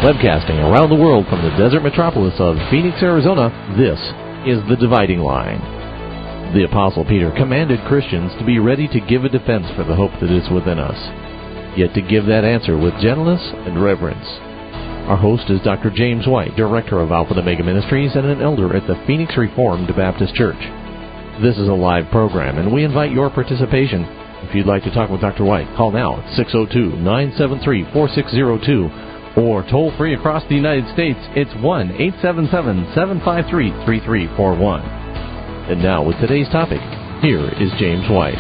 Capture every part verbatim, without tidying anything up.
Webcasting around the world from the desert metropolis of Phoenix, Arizona, this is The Dividing Line. The Apostle Peter commanded Christians to be ready to give a defense for the hope that is within us, yet to give that answer with gentleness and reverence. Our host is Doctor James White, Director of Alpha and Omega Ministries and an elder at the Phoenix Reformed Baptist Church. This is a live program, and we invite your participation. If you'd like to talk with Doctor White, call now at six oh two, nine seven three, four six oh two or toll free across the United States. It's one eight seven seven, seven five three, three three four one. And now with today's topic, here is James White.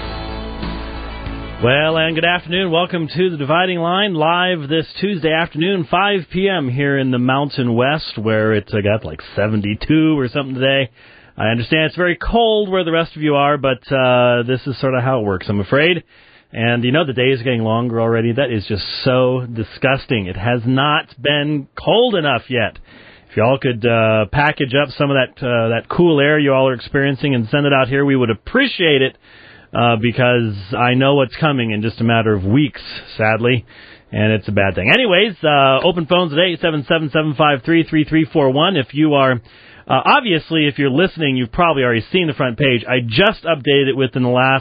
Well, and good afternoon. Welcome to The Dividing Line, live this Tuesday afternoon, five p.m. here in the Mountain West, where it's uh, got like seventy-two or something today. I understand it's very cold where the rest of you are, but uh, this is sort of how it works, I'm afraid. And, you know, the day is getting longer already. That is just so disgusting. It has not been cold enough yet. If y'all could uh, package up some of that uh, that cool air you all are experiencing and send it out here, we would appreciate it uh, because I know what's coming in just a matter of weeks, sadly. And it's a bad thing. Anyways, uh, open phones at eight seven seven, seven five three, three three four one. If you are... Uh, obviously, if you're listening, you've probably already seen the front page. I just updated it within the last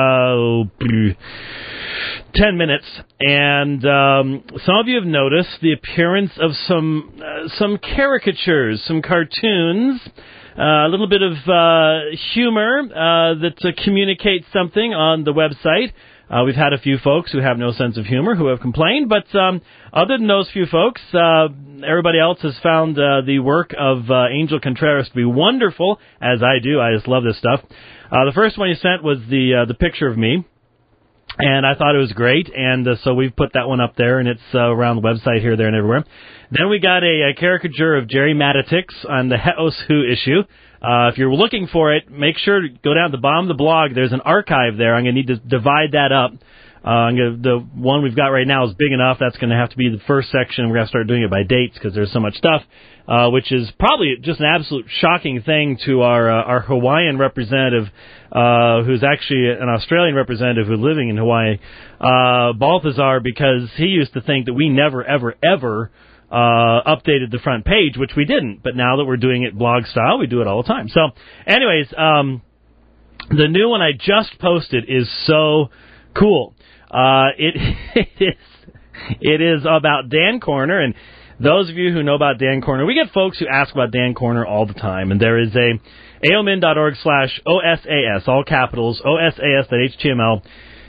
uh, ten minutes, and um, some of you have noticed the appearance of some uh, some caricatures, some cartoons, uh, a little bit of uh, humor uh, that uh, communicates something on the website. Uh, we've had a few folks who have no sense of humor who have complained, but um, other than those few folks, uh, everybody else has found uh, the work of uh, Angel Contreras to be wonderful, as I do. I just love this stuff. Uh, the first one you sent was the uh, the picture of me, and I thought it was great, and uh, so we've put that one up there, and it's uh, around the website here, there, and everywhere. Then we got a, a caricature of Jerry Matitix on the Heos Who issue. Uh, if you're looking for it, make sure to go down to the bottom of the blog. There's an archive there. I'm going to need to divide that up. Uh, I'm gonna, the one we've got right now is big enough. That's going to have to be the first section. We're going to start doing it by dates because there's so much stuff, uh, which is probably just an absolute shocking thing to our uh, our Hawaiian representative, uh, who's actually an Australian representative who's living in Hawaii, uh, Balthazar, because he used to think that we never, ever, ever Uh, updated the front page, which we didn't. But now that we're doing it blog style, we do it all the time. So, anyways, um, the new one I just posted is so cool. Uh, it, it is it is about Dan Corner, and those of you who know about Dan Corner, we get folks who ask about Dan Corner all the time, and there is a aomin.org slash OSAS, all capitals, osas.html,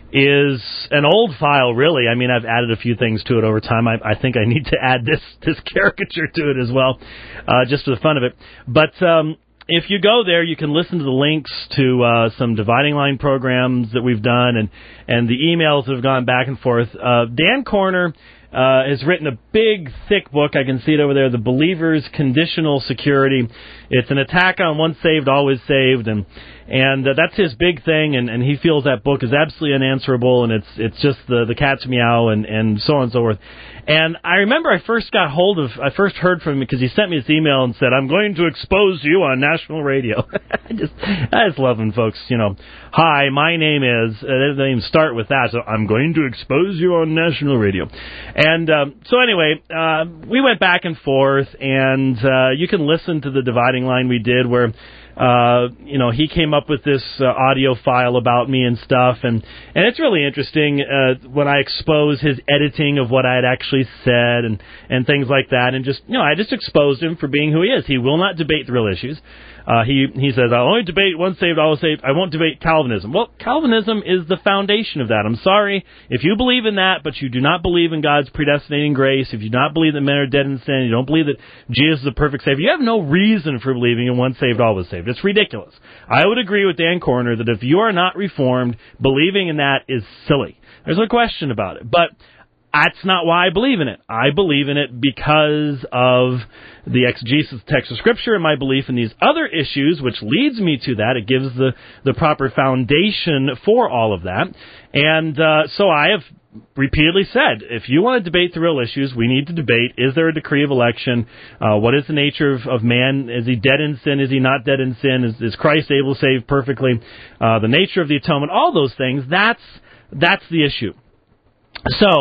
is an old file, really. I mean, I've added a few things to it over time. I, I think I need to add this this caricature to it as well, uh, just for the fun of it. But um, if you go there, you can listen to the links to uh, some Dividing Line programs that we've done and, and the emails that have gone back and forth. Uh, Dan Corner uh, has written a big, thick book. I can see it over there, The Believer's Conditional Security. It's an attack on once saved, always saved, and And uh, that's his big thing, and, and he feels that book is absolutely unanswerable, and it's it's just the, the cat's meow, and, and so on and so forth. And I remember I first got hold of, I first heard from him because he sent me this email and said, I'm going to expose you on national radio. I just I just love when folks, you know, hi, my name is, uh, they don't even start with that, so I'm going to expose you on national radio. And um, so anyway, uh, we went back and forth, and uh, you can listen to the Dividing Line we did where Uh, you know, he came up with this uh, audio file about me and stuff, and, and it's really interesting uh, when I expose his editing of what I had actually said and, and things like that, and just, you know, I just exposed him for being who he is. He will not debate the real issues. Uh, he, he says, I'll only debate once saved, always saved. I won't debate Calvinism. Well, Calvinism is the foundation of that. I'm sorry. If you believe in that, but you do not believe in God's predestinating grace, if you do not believe that men are dead in sin, you don't believe that Jesus is the perfect Savior, you have no reason for believing in once saved, always saved. It's ridiculous. I would agree with Dan Corner that if you are not reformed, believing in that is silly. There's no question about it. But that's not why I believe in it. I believe in it because of the exegesis of text of Scripture and my belief in these other issues, which leads me to that. It gives the, the proper foundation for all of that. And uh, so I have repeatedly said, if you want to debate the real issues, we need to debate, is there a decree of election? Uh, what is the nature of, of man? Is he dead in sin? Is he not dead in sin? Is, is Christ able to save perfectly? Uh, the nature of the atonement, all those things, that's that's the issue. So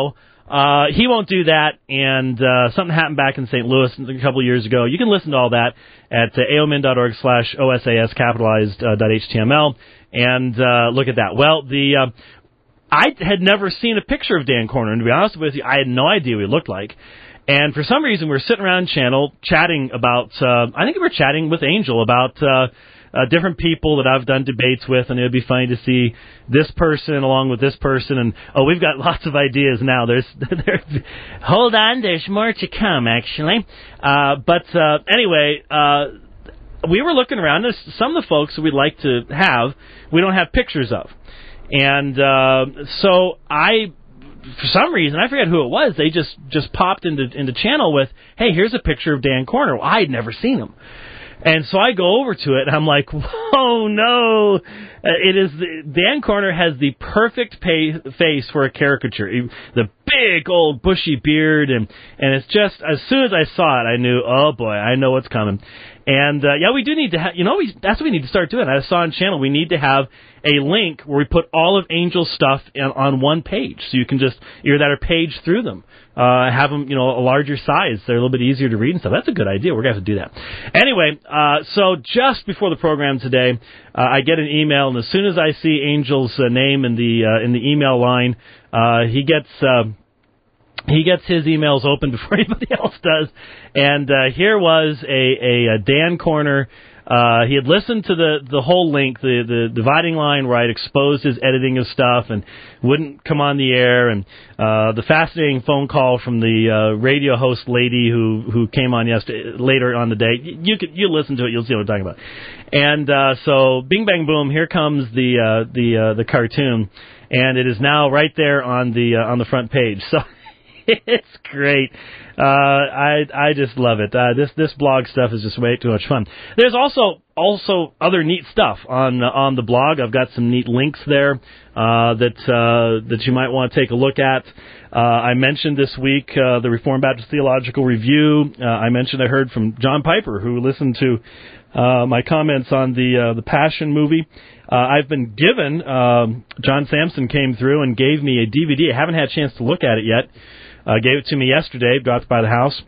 uh, he won't do that, and uh, something happened back in Saint Louis a couple of years ago. You can listen to all that at uh, aomin.org slash OSAS capitalized uh, dot html and uh, look at that. Well, the uh, I had never seen a picture of Dan Corner, and to be honest with you, I had no idea what he looked like. And for some reason, we were sitting around channel chatting about, uh, I think we were chatting with Angel about uh, uh, different people that I've done debates with, and it would be funny to see this person along with this person. And, oh, we've got lots of ideas now. There's, there's hold on, there's more to come, actually. Uh, but uh, anyway, uh, we were looking around. There's some of the folks that we'd like to have, we don't have pictures of. And uh, so I... For some reason, I forget who it was, they just, just popped into into channel with, hey, here's a picture of Dan Corner. Well, I had never seen him. And so I go over to it, and I'm like, whoa, no. Uh, it is the, Dan Corner has the perfect pay, face for a caricature. He, the big old bushy beard, and, and it's just, as soon as I saw it, I knew, oh, boy, I know what's coming. And, uh, yeah, we do need to have, you know, we, that's what we need to start doing. I saw on channel, we need to have a link where we put all of Angel's stuff in, on one page. So you can just, either that or page through them. Uh, have them, you know, a larger size. They're a little bit easier to read and stuff. That's a good idea. We're going to have to do that. Anyway, uh, so just before the program today, uh, I get an email, and as soon as I see Angel's uh, name in the, uh, in the email line, uh, he gets, uh, He gets his emails open before anybody else does, and uh, here was a, a, a Dan Corner. Uh, he had listened to the, the whole link, the, the dividing line where I'd exposed his editing of stuff and wouldn't come on the air, and uh, the fascinating phone call from the uh, radio host lady who, who came on yesterday, later on the day. You could you listen to it, you'll see what I'm talking about. And uh, so, bing bang boom, here comes the uh, the uh, the cartoon, and it is now right there on the uh, on the front page. So. It's great. Uh, I I just love it. Uh, this this blog stuff is just way too much fun. There's also also other neat stuff on uh, on the blog. I've got some neat links there uh, that uh, that you might want to take a look at. Uh, I mentioned this week uh, the Reformed Baptist Theological Review. Uh, I mentioned I heard from John Piper, who listened to uh, my comments on the uh, the Passion movie. Uh, I've been given. Um, John Sampson came through and gave me a D V D. I haven't had a chance to look at it yet. Uh, gave it to me yesterday, dropped by the house,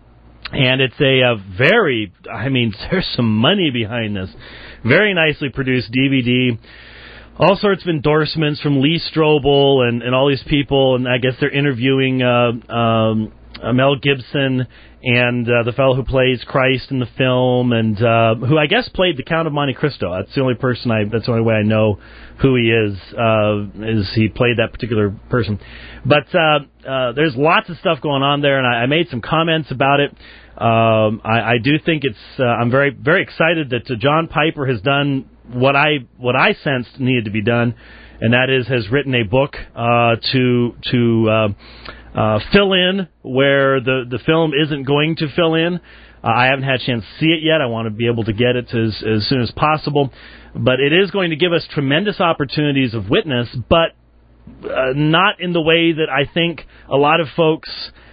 and it's a, a very, I mean, there's some money behind this. Very nicely produced D V D. All sorts of endorsements from Lee Strobel and, and all these people, and I guess they're interviewing uh, um, Mel Gibson and uh, the fellow who plays Christ in the film, and uh, who I guess played the Count of Monte Cristo. That's the only person I. That's the only way I know who he is. Uh, is he played that particular person? But uh, uh, there's lots of stuff going on there, and I, I made some comments about it. Um, I, I do think it's. Uh, I'm very very excited that uh, John Piper has done what I what I sensed needed to be done, and that is has written a book uh, to to. Uh, Uh, fill in where the, the film isn't going to fill in. Uh, I haven't had a chance to see it yet. I want to be able to get it as, as soon as possible. But it is going to give us tremendous opportunities of witness, but uh, not in the way that I think a lot of folks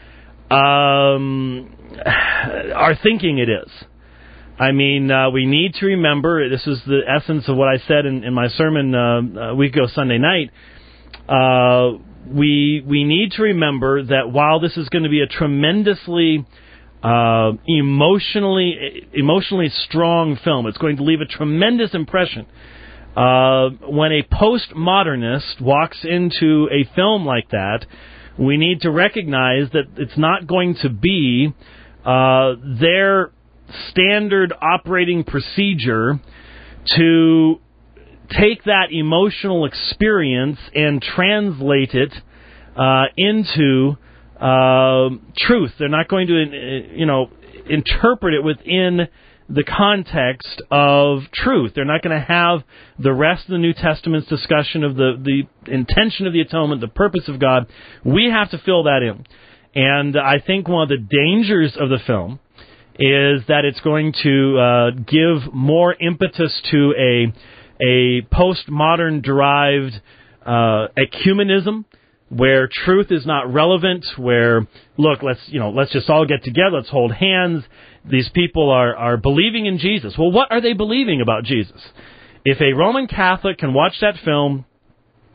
um, are thinking it is. I mean, uh, we need to remember, this is the essence of what I said in, in my sermon uh, a week ago Sunday night, uh, We we need to remember that while this is going to be a tremendously uh, emotionally emotionally strong film, it's going to leave a tremendous impression. Uh, when a postmodernist walks into a film like that, we need to recognize that it's not going to be uh, their standard operating procedure to take that emotional experience and translate it uh, into uh, truth. They're not going to, you know, interpret it within the context of truth. They're not going to have the rest of the New Testament's discussion of the, the intention of the atonement, the purpose of God. We have to fill that in. And I think one of the dangers of the film is that it's going to uh, give more impetus to a a postmodern derived uh, ecumenism where truth is not relevant, where, look, let's, you know, let's just all get together, let's hold hands. These people are, are believing in Jesus. Well, what are they believing about Jesus? If a Roman Catholic can watch that film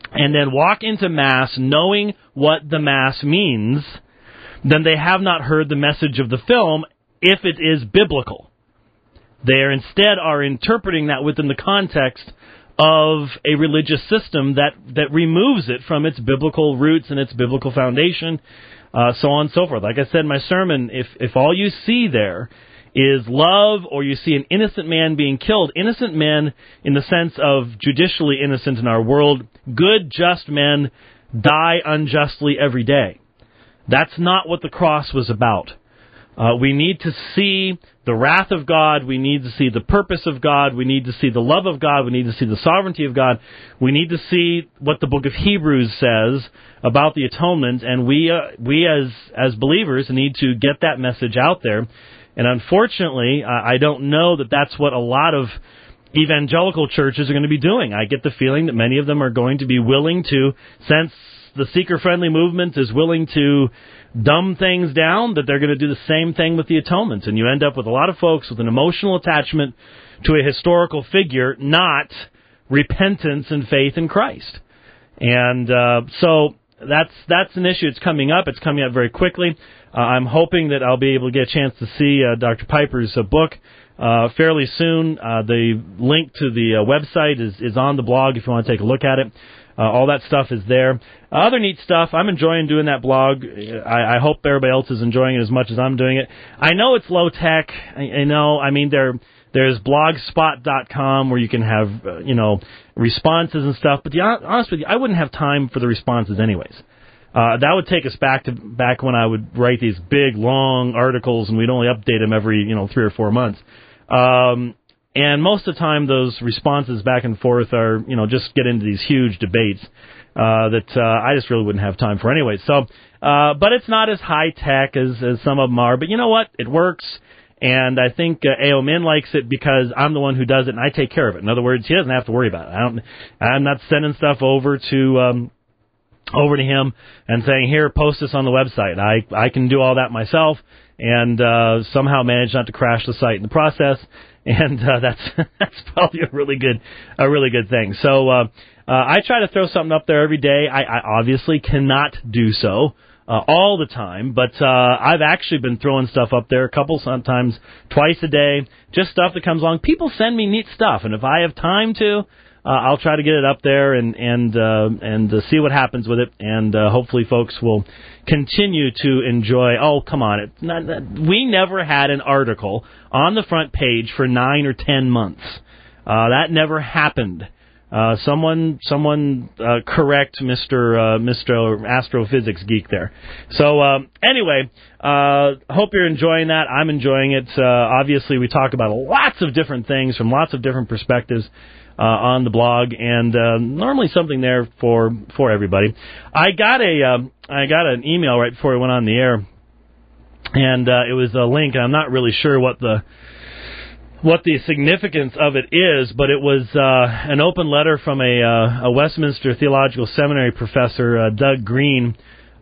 and then walk into Mass knowing what the Mass means, then they have not heard the message of the film if it is biblical. They are instead are interpreting that within the context of a religious system that, that removes it from its biblical roots and its biblical foundation, uh, so on and so forth. Like I said in my sermon, if, if all you see there is love, or you see an innocent man being killed, innocent men in the sense of judicially innocent in our world, good, just men die unjustly every day. That's not what the cross was about. Uh, we need to see the wrath of God. We need to see the purpose of God. We need to see the love of God. We need to see the sovereignty of God. We need to see what the book of Hebrews says about the atonement, and we uh, we as as believers need to get that message out there. And unfortunately, I don't know that that's what a lot of evangelical churches are going to be doing. I get the feeling that many of them are going to be willing to, since the seeker-friendly movement is willing to dumb things down, that they're going to do the same thing with the atonement. And you end up with a lot of folks with an emotional attachment to a historical figure, not repentance and faith in Christ. And uh, so that's that's an issue that's coming up. It's coming up very quickly. Uh, I'm hoping that I'll be able to get a chance to see uh, Doctor Piper's uh, book uh, fairly soon. Uh, the link to the uh, website is, is on the blog if you want to take a look at it. Uh, all that stuff is there. Uh, other neat stuff. I'm enjoying doing that blog. I, I hope everybody else is enjoying it as much as I'm doing it. I know it's low tech. I, I know. I mean, there there's blogspot dot com where you can have uh, you know responses and stuff. But the honest with you, I wouldn't have time for the responses anyways. Uh, that would take us back to back when I would write these big, long articles, and we'd only update them every, you know, three or four months. Um, and most of the time, those responses back and forth are, you know, just get into these huge debates uh, that uh, I just really wouldn't have time for anyway. So, uh, but it's not as high tech as, as some of them are. But you know what? It works, and I think uh, A O Min likes it because I'm the one who does it, and I take care of it. In other words, he doesn't have to worry about it. I don't. I'm not sending stuff over to. Um, over to him and saying, here, post this on the website. I, I can do all that myself and uh, somehow manage not to crash the site in the process, and uh, that's that's probably a really good a really good thing. So uh, uh, I try to throw something up there every day. I, I obviously cannot do so uh, all the time, but uh, I've actually been throwing stuff up there a couple, sometimes twice a day, just stuff that comes along. People send me neat stuff, and if I have time to, Uh, I'll try to get it up there and and uh, and uh, see what happens with it, and uh, hopefully folks will continue to enjoy. Oh, come on! It's not, we never had an article on the front page for nine or ten months. Uh, that never happened. Uh, someone someone uh, correct Mister Uh, Mister Astrophysics geek there. So um, anyway, uh, hope you're enjoying that. I'm enjoying it. Uh, obviously, we talk about lots of different things from lots of different perspectives. Uh, on the blog, and uh, normally something there for for everybody. I got a uh, I got an email right before we went on the air, and uh, it was a link. I'm not really sure what the what the significance of it is, but it was uh, an open letter from a, uh, a Westminster Theological Seminary professor, uh, Doug Green,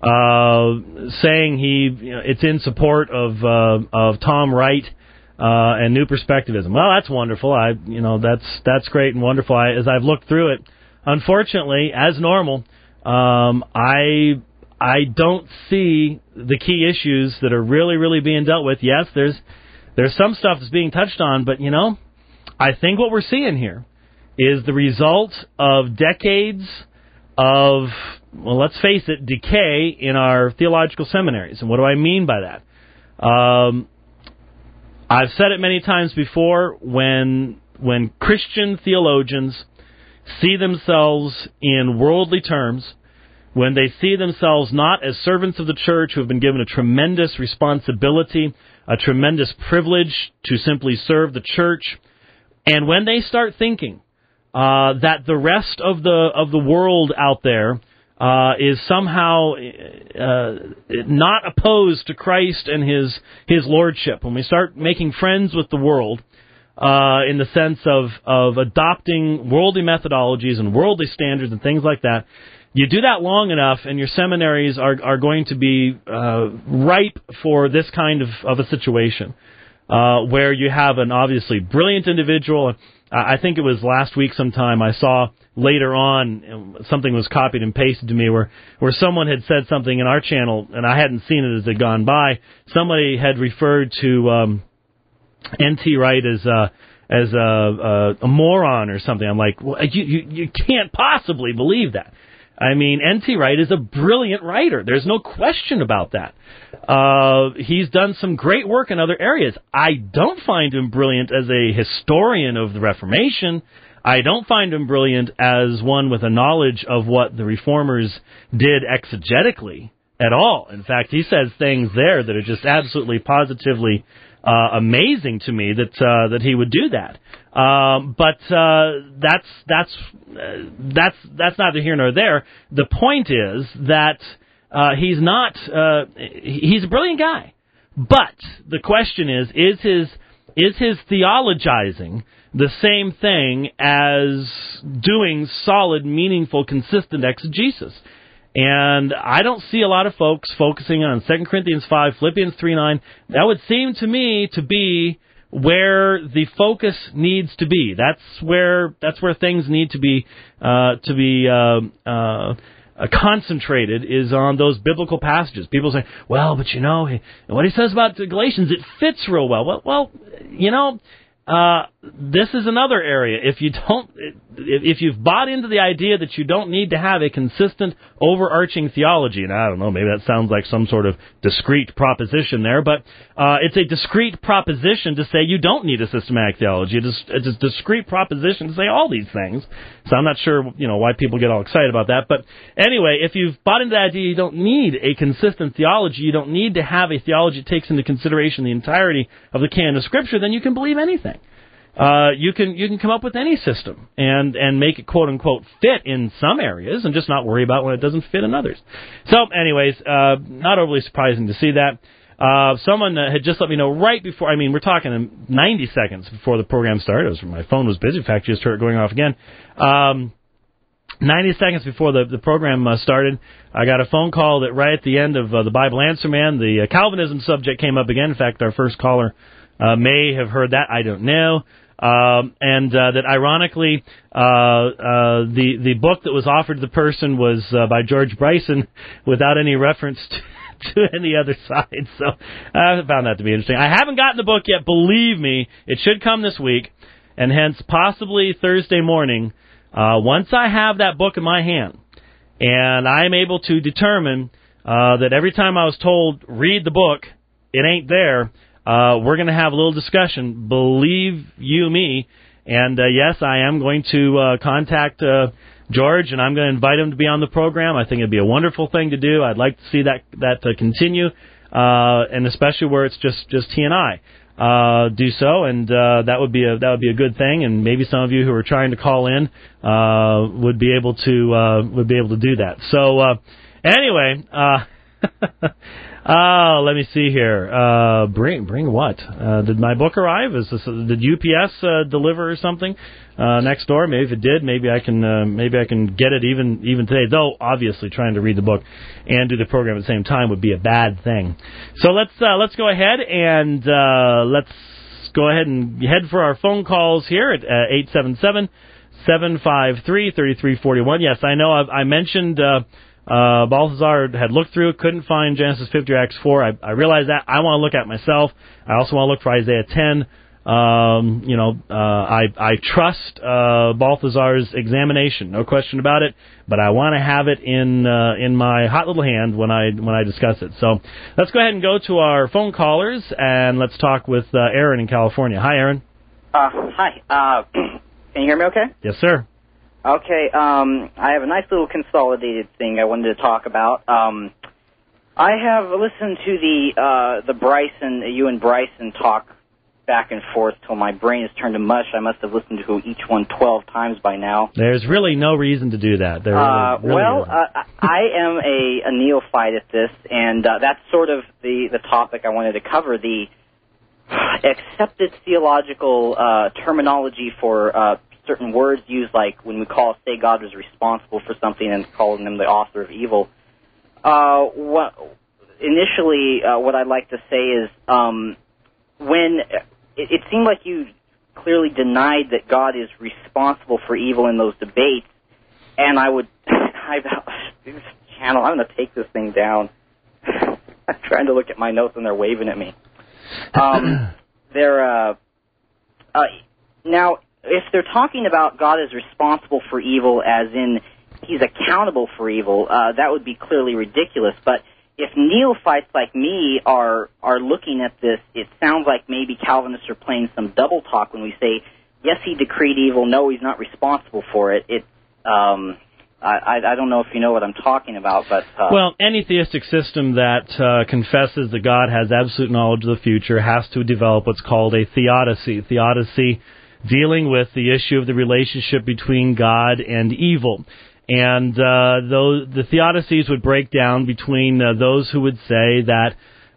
uh, saying he you know, it's in support of uh, of Tom Wright. Uh, and New Perspectivism. Well, that's wonderful. I, you know, that's that's great and wonderful. I, as I've looked through it, unfortunately, as normal, um, I I don't see the key issues that are really, really being dealt with. Yes, there's there's some stuff that's being touched on, but you know, I think what we're seeing here is the result of decades of, well, let's face it, decay in our theological seminaries. And what do I mean by that? Um, I've said it many times before, when when Christian theologians see themselves in worldly terms, when they see themselves not as servants of the church who have been given a tremendous responsibility, a tremendous privilege to simply serve the church, and when they start thinking uh, that the rest of the of the world out there Uh, is somehow uh, not opposed to Christ and His His lordship. When we start making friends with the world, uh, in the sense of of adopting worldly methodologies and worldly standards and things like that, you do that long enough, and your seminaries are are going to be uh, ripe for this kind of, of a situation. uh, where you have an obviously brilliant individual. I think it was last week sometime I saw later on something was copied and pasted to me where, where someone had said something in our channel, and I hadn't seen it as it had gone by. Somebody had referred to um, N T Wright as a, as a, a, a moron or something. I'm like, well, you, you, you can't possibly believe that. I mean, N T Wright is a brilliant writer. There's no question about that. Uh, he's done some great work in other areas. I don't find him brilliant as a historian of the Reformation. I don't find him brilliant as one with a knowledge of what the Reformers did exegetically at all. In fact, he says things there that are just absolutely positively uh, amazing to me that uh, that he would do that. Um, but uh, that's that's uh, that's that's neither here nor there. The point is that uh, he's not uh, he's a brilliant guy. But the question is is his is his theologizing the same thing as doing solid, meaningful, consistent exegesis? And I don't see a lot of folks focusing on Second Corinthians five, Philippians three nine. That would seem to me to be where the focus needs to be. That's where that's where things need to be uh, to be uh, uh, concentrated, is on those biblical passages. People say, well, but you know, what he says about the Galatians, it fits real well. Well, well, you know, uh, this is another area. If you don't, if you've bought into the idea that you don't need to have a consistent, overarching theology, and I don't know, maybe that sounds like some sort of discrete proposition there, but uh, it's a discrete proposition to say you don't need a systematic theology. It's, it's a discrete proposition to say all these things. So I'm not sure, you know, why people get all excited about that. But anyway, if you've bought into the idea you don't need a consistent theology, you don't need to have a theology that takes into consideration the entirety of the canon of Scripture, then you can believe anything. Uh, you can you can come up with any system and, and make it quote unquote fit in some areas and just not worry about when it doesn't fit in others. So, anyways, uh, not overly surprising to see that. Uh, someone uh, had just let me know right before. I mean, we're talking ninety seconds before the program started. It was, my phone was busy. In fact, you just heard it going off again. Um, ninety seconds before the, the program uh, started, I got a phone call that right at the end of uh, the Bible Answer Man, the uh, Calvinism subject came up again. In fact, our first caller uh, may have heard that. I don't know. Um, and uh, that ironically, uh, uh, the the book that was offered to the person was uh, by George Bryson, without any reference to, to any other side. So I found that to be interesting. I haven't gotten the book yet. Believe me, it should come this week, and hence possibly Thursday morning. Uh, once I have that book in my hand, and I'm able to determine uh, that every time I was told read the book, it ain't there. Uh, we're going to have a little discussion, believe you me, and uh, yes, I am going to uh, contact uh, George, and I'm going to invite him to be on the program. I think it'd be a wonderful thing to do. I'd like to see that that uh, continue, uh, and especially where it's just, just he and I uh, do so, and uh, that would be a that would be a good thing. And maybe some of you who are trying to call in uh, would be able to uh, would be able to do that. So uh, anyway. Uh, Oh, let me see here. Uh, bring, bring what? Uh, did my book arrive? Is this, did U P S uh, deliver or something uh, next door? Maybe if it did, maybe I can, uh, maybe I can get it even even today. Though obviously, trying to read the book and do the program at the same time would be a bad thing. So let's uh, let's go ahead and uh, let's go ahead and head for our phone calls here at uh, eight seven seven, seven five three, three three four one. Yes, I know I've, I mentioned. Uh, Uh, Balthazar had looked through it, couldn't find Genesis fifty or Acts four. I, I realize that. I want to look at it myself. I also want to look for Isaiah ten. Um, you know, uh, I, I trust uh, Balthazar's examination, no question about it. But I want to have it in uh, in my hot little hand when I when I discuss it. So let's go ahead and go to our phone callers and let's talk with uh, Aaron in California. Hi, Aaron. Uh, hi. Uh, can you hear me? Okay. Yes, sir. Okay, um, I have a nice little consolidated thing I wanted to talk about. Um, I have listened to the uh, the Bryson, you and Bryson talk back and forth till my brain has turned to mush. I must have listened to each one twelve times by now. There's really no reason to do that. There uh, really, really well, uh, I am a, a neophyte at this, and uh, that's sort of the, the topic I wanted to cover, the accepted theological uh, terminology for uh certain words used, like when we call, say, God was responsible for something and calling him the author of evil. Uh, what, initially, uh, what I'd like to say is um, when it, it seemed like you clearly denied that God is responsible for evil in those debates, and I would, I, this channel, I'm going to take this thing down. I'm trying to look at my notes and they're waving at me. Um, they're, uh, uh, now, if they're talking about God is responsible for evil as in he's accountable for evil, uh, that would be clearly ridiculous. But if neophytes like me are are looking at this, it sounds like maybe Calvinists are playing some double talk when we say, yes, he decreed evil, no, he's not responsible for it. It, um, I, I don't know if you know what I'm talking about, but... Uh, well, any theistic system that uh, confesses that God has absolute knowledge of the future has to develop what's called a theodicy. Theodicy dealing with the issue of the relationship between God and evil. And uh, those, the theodicies would break down between uh, those who would say that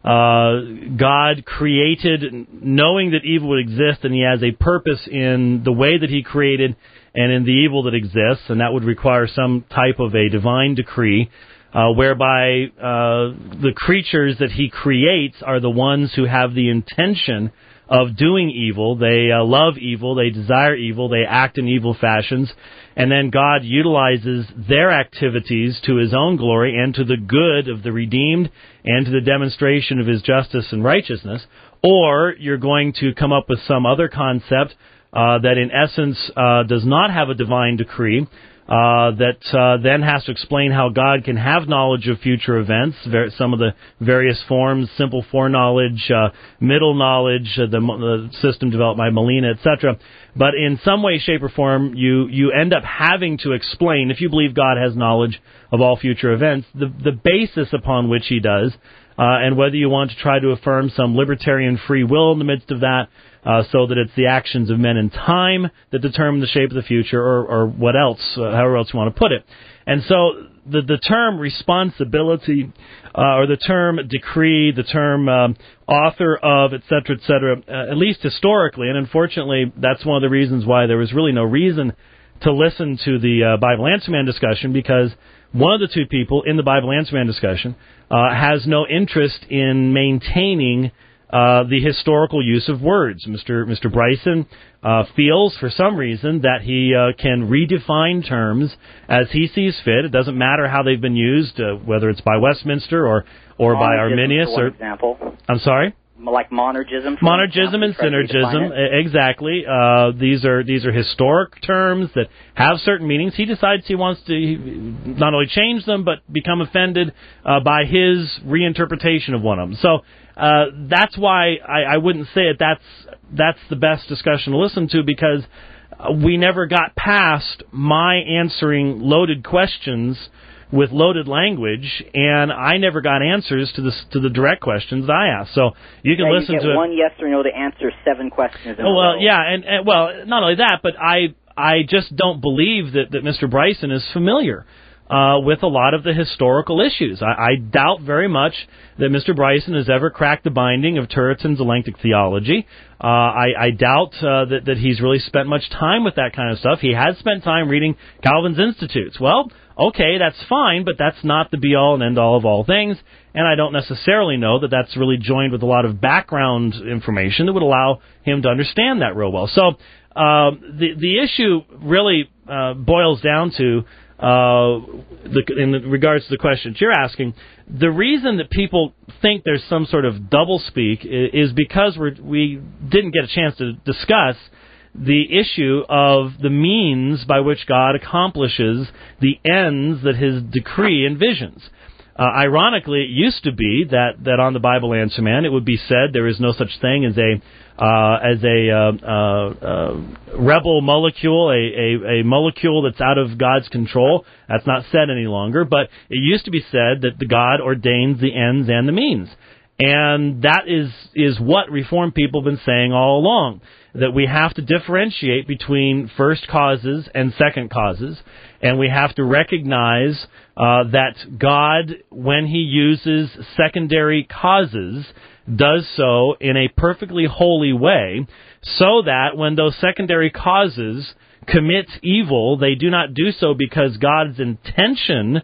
uh, God created, knowing that evil would exist, and he has a purpose in the way that he created and in the evil that exists, and that would require some type of a divine decree, uh, whereby uh, the creatures that he creates are the ones who have the intention of doing evil. They uh, love evil, they desire evil, they act in evil fashions, and then God utilizes their activities to his own glory and to the good of the redeemed and to the demonstration of his justice and righteousness. Or you're going to come up with some other concept uh, that in essence uh, does not have a divine decree, Uh, that uh, then has to explain how God can have knowledge of future events, ver- some of the various forms, simple foreknowledge, uh, middle knowledge, uh, the, the system developed by Molina, et cetera. But in some way, shape, or form, you, you end up having to explain, if you believe God has knowledge of all future events, the, the basis upon which he does, uh, and whether you want to try to affirm some libertarian free will in the midst of that, Uh, so that it's the actions of men in time that determine the shape of the future, or, or what else, uh, however else you want to put it. And so the, the term responsibility, uh, or the term decree, the term um, author of, et cetera, et cetera, uh, at least historically, and unfortunately that's one of the reasons why there was really no reason to listen to the uh, Bible Answer Man discussion, because one of the two people in the Bible Answer Man discussion uh, has no interest in maintaining Uh, the historical use of words. Mister Mister Bryson uh, feels, for some reason, that he uh, can redefine terms as he sees fit. It doesn't matter how they've been used, uh, whether it's by Westminster or, or by Arminius. For or example. I'm sorry? Like monergism. Monergism and synergism, exactly. Uh, these are these are historic terms that have certain meanings. He decides he wants to not only change them, but become offended uh, by his reinterpretation of one of them. So uh, that's why I, I wouldn't say it. That's that's the best discussion to listen to, because we never got past my answering loaded questions with loaded language, and I never got answers to the to the direct questions that I asked. So you can yeah, listen you get to one yes or no to answer seven questions. In oh, well, a row. yeah, and, and well, not only that, but I I just don't believe that, that Mister Bryson is familiar uh, with a lot of the historical issues. I, I doubt very much that Mister Bryson has ever cracked the binding of Turretin's Elenctic Theology. Uh, I, I doubt uh, that that he's really spent much time with that kind of stuff. He has spent time reading Calvin's Institutes. Well, okay, that's fine, but that's not the be-all and end-all of all things, and I don't necessarily know that that's really joined with a lot of background information that would allow him to understand that real well. So uh, the the issue really uh, boils down to, uh, the, in regards to the questions you're asking, the reason that people think there's some sort of doublespeak is because we're, we didn't get a chance to discuss the issue of the means by which God accomplishes the ends that his decree envisions. Uh, ironically, it used to be that, that on the Bible Answer Man it would be said there is no such thing as a uh, as a uh, uh, uh, rebel molecule, a, a, a molecule that's out of God's control. That's not said any longer, but it used to be said that the God ordains the ends and the means. And that is is what Reformed people have been saying all along, that we have to differentiate between first causes and second causes, and we have to recognize uh, that God, when he uses secondary causes, does so in a perfectly holy way, so that when those secondary causes commit evil, they do not do so because God's intention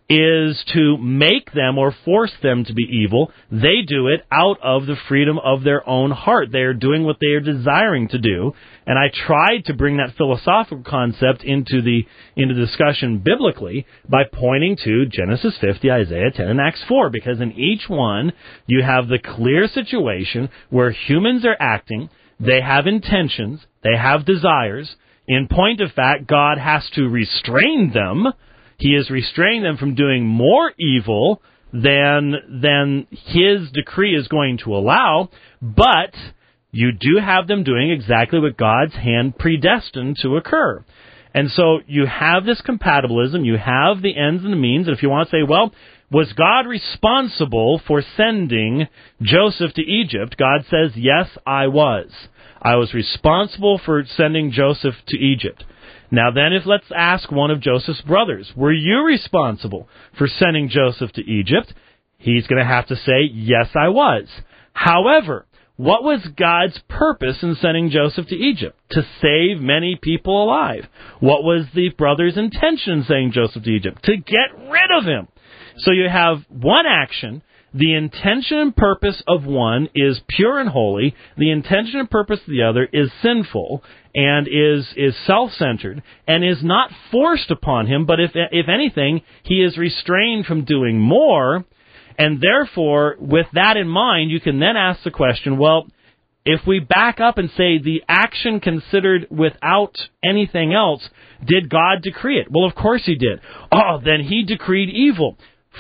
is to make them or force them to be evil. They do it out of the freedom of their own heart. They are doing what they are desiring to do. And I tried to bring that philosophical concept into the into discussion biblically by pointing to Genesis fifty, Isaiah ten, and Acts four, because in each one you have the clear situation where humans are acting, they have intentions, they have desires. In point of fact, God has to restrain them. He is restraining them from doing more evil than than his decree is going to allow, but you do have them doing exactly what God's hand predestined to occur. And so you have this compatibilism, you have the ends and the means, and if you want to say, well, was God responsible for sending Joseph to Egypt? God says, yes, I was. I was responsible for sending Joseph to Egypt. Now then, if let's ask one of Joseph's brothers, were you responsible for sending Joseph to Egypt? He's going to have to say, yes, I was. However, what was God's purpose in sending Joseph to Egypt? To save many people alive. What was the brother's intention in sending Joseph to Egypt? To get rid of him. So you have one action. The intention and purpose of one is pure and holy. The intention and purpose of the other is sinful and is is self-centered and is not forced upon him, but if if anything, he is restrained from doing more. And therefore, with that in mind, you can then ask the question, well, if we back up and say the action considered without anything else, did God decree it? Well, of course he did. Oh, then he decreed evil.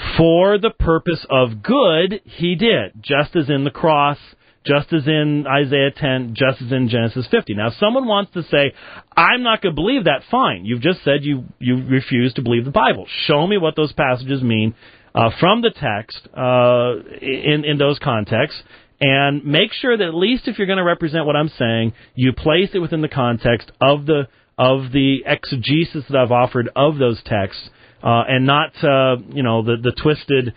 For the purpose of good, he did, just as in the cross, just as in Isaiah ten, just as in Genesis fifty. Now, if someone wants to say, I'm not going to believe that, fine. You've just said you, you refuse to believe the Bible. Show me what those passages mean uh, from the text uh, in, in those contexts, and make sure that at least if you're going to represent what I'm saying, you place it within the context of the of the exegesis that I've offered of those texts. Uh, and not, uh, you know, the the twisted,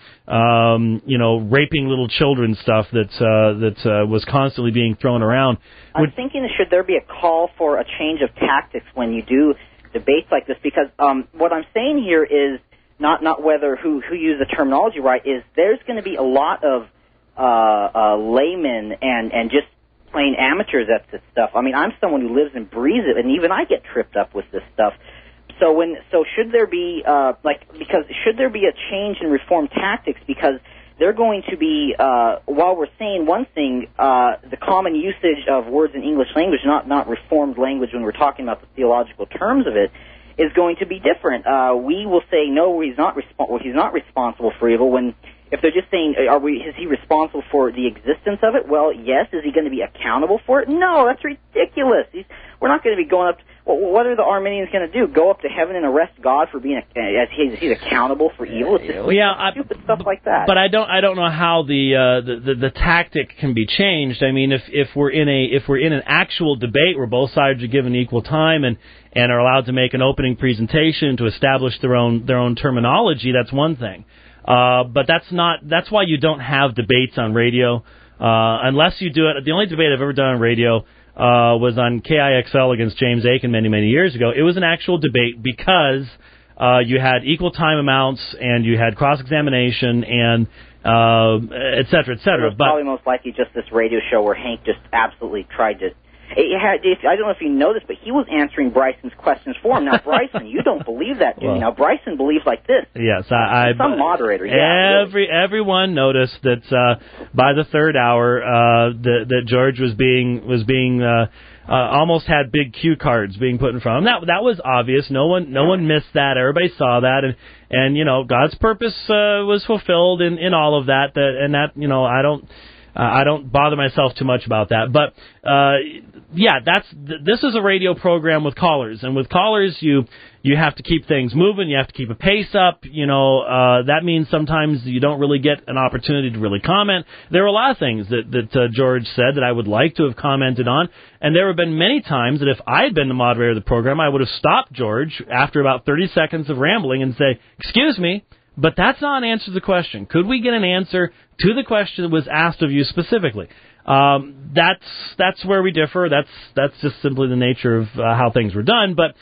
um, you know, raping little children stuff that uh, that uh, was constantly being thrown around. I'm Would, thinking, should there be a call for a change of tactics when you do debates like this? Because um, what I'm saying here is not not whether who who use the terminology right. Is there's going to be a lot of uh, uh, laymen and and just plain amateurs at this stuff. I mean, I'm someone who lives and breathes it, and even I get tripped up with this stuff. So when so should there be uh, like because should there be a change in reform tactics, because they're going to be uh, while we're saying one thing, uh, the common usage of words in English language, not not reformed language when we're talking about the theological terms of it, is going to be different. Uh, we will say no, he's not resp- well, he's not responsible for evil. When if they're just saying, are we is he responsible for the existence of it? Well, yes. Is he going to be accountable for it? No, that's ridiculous. He's, we're not going to be going up. To, well, what are the Arminians going to do? Go up to heaven and arrest God for being a, as he's, he's accountable for evil? It's just well, yeah, I, stupid stuff like that. But I don't I don't know how the, uh, the, the the tactic can be changed. I mean, if if we're in a if we're in an actual debate where both sides are given equal time and, and are allowed to make an opening presentation to establish their own their own terminology, that's one thing. Uh, but that's not. That's why you don't have debates on radio, uh, unless you do it. The only debate I've ever done on radio uh, was on K I X L against James Aiken many, many years ago. It was an actual debate because uh, you had equal time amounts and you had cross-examination and uh, et cetera, et cetera. It was probably but, most likely just this radio show where Hank just absolutely tried to. It had, I don't know if you know this, but he was answering Bryson's questions for him. Now, Bryson, you don't believe that, do you? Well, now, Bryson believes like this. Yes, I... I Some moderator, yeah. Every, really. Everyone noticed that uh, by the third hour uh, that, that George was being, was being uh, uh, almost had big cue cards being put in front of him. That, that was obvious. No one no one missed that. Everybody saw that. And, and you know, God's purpose uh, was fulfilled in, in all of that. that. And that, you know, I don't... Uh, I don't bother myself too much about that, but uh, yeah, that's th- this is a radio program with callers, and with callers, you you have to keep things moving, you have to keep a pace up. You know, uh, that means sometimes you don't really get an opportunity to really comment. There were a lot of things that that uh, George said that I would like to have commented on, and there have been many times that if I had been the moderator of the program, I would have stopped George after about thirty seconds of rambling and say, "Excuse me." But that's not an answer to the question. Could we get an answer to the question that was asked of you specifically? Um, that's that's where we differ. That's that's just simply the nature of uh, how things were done. But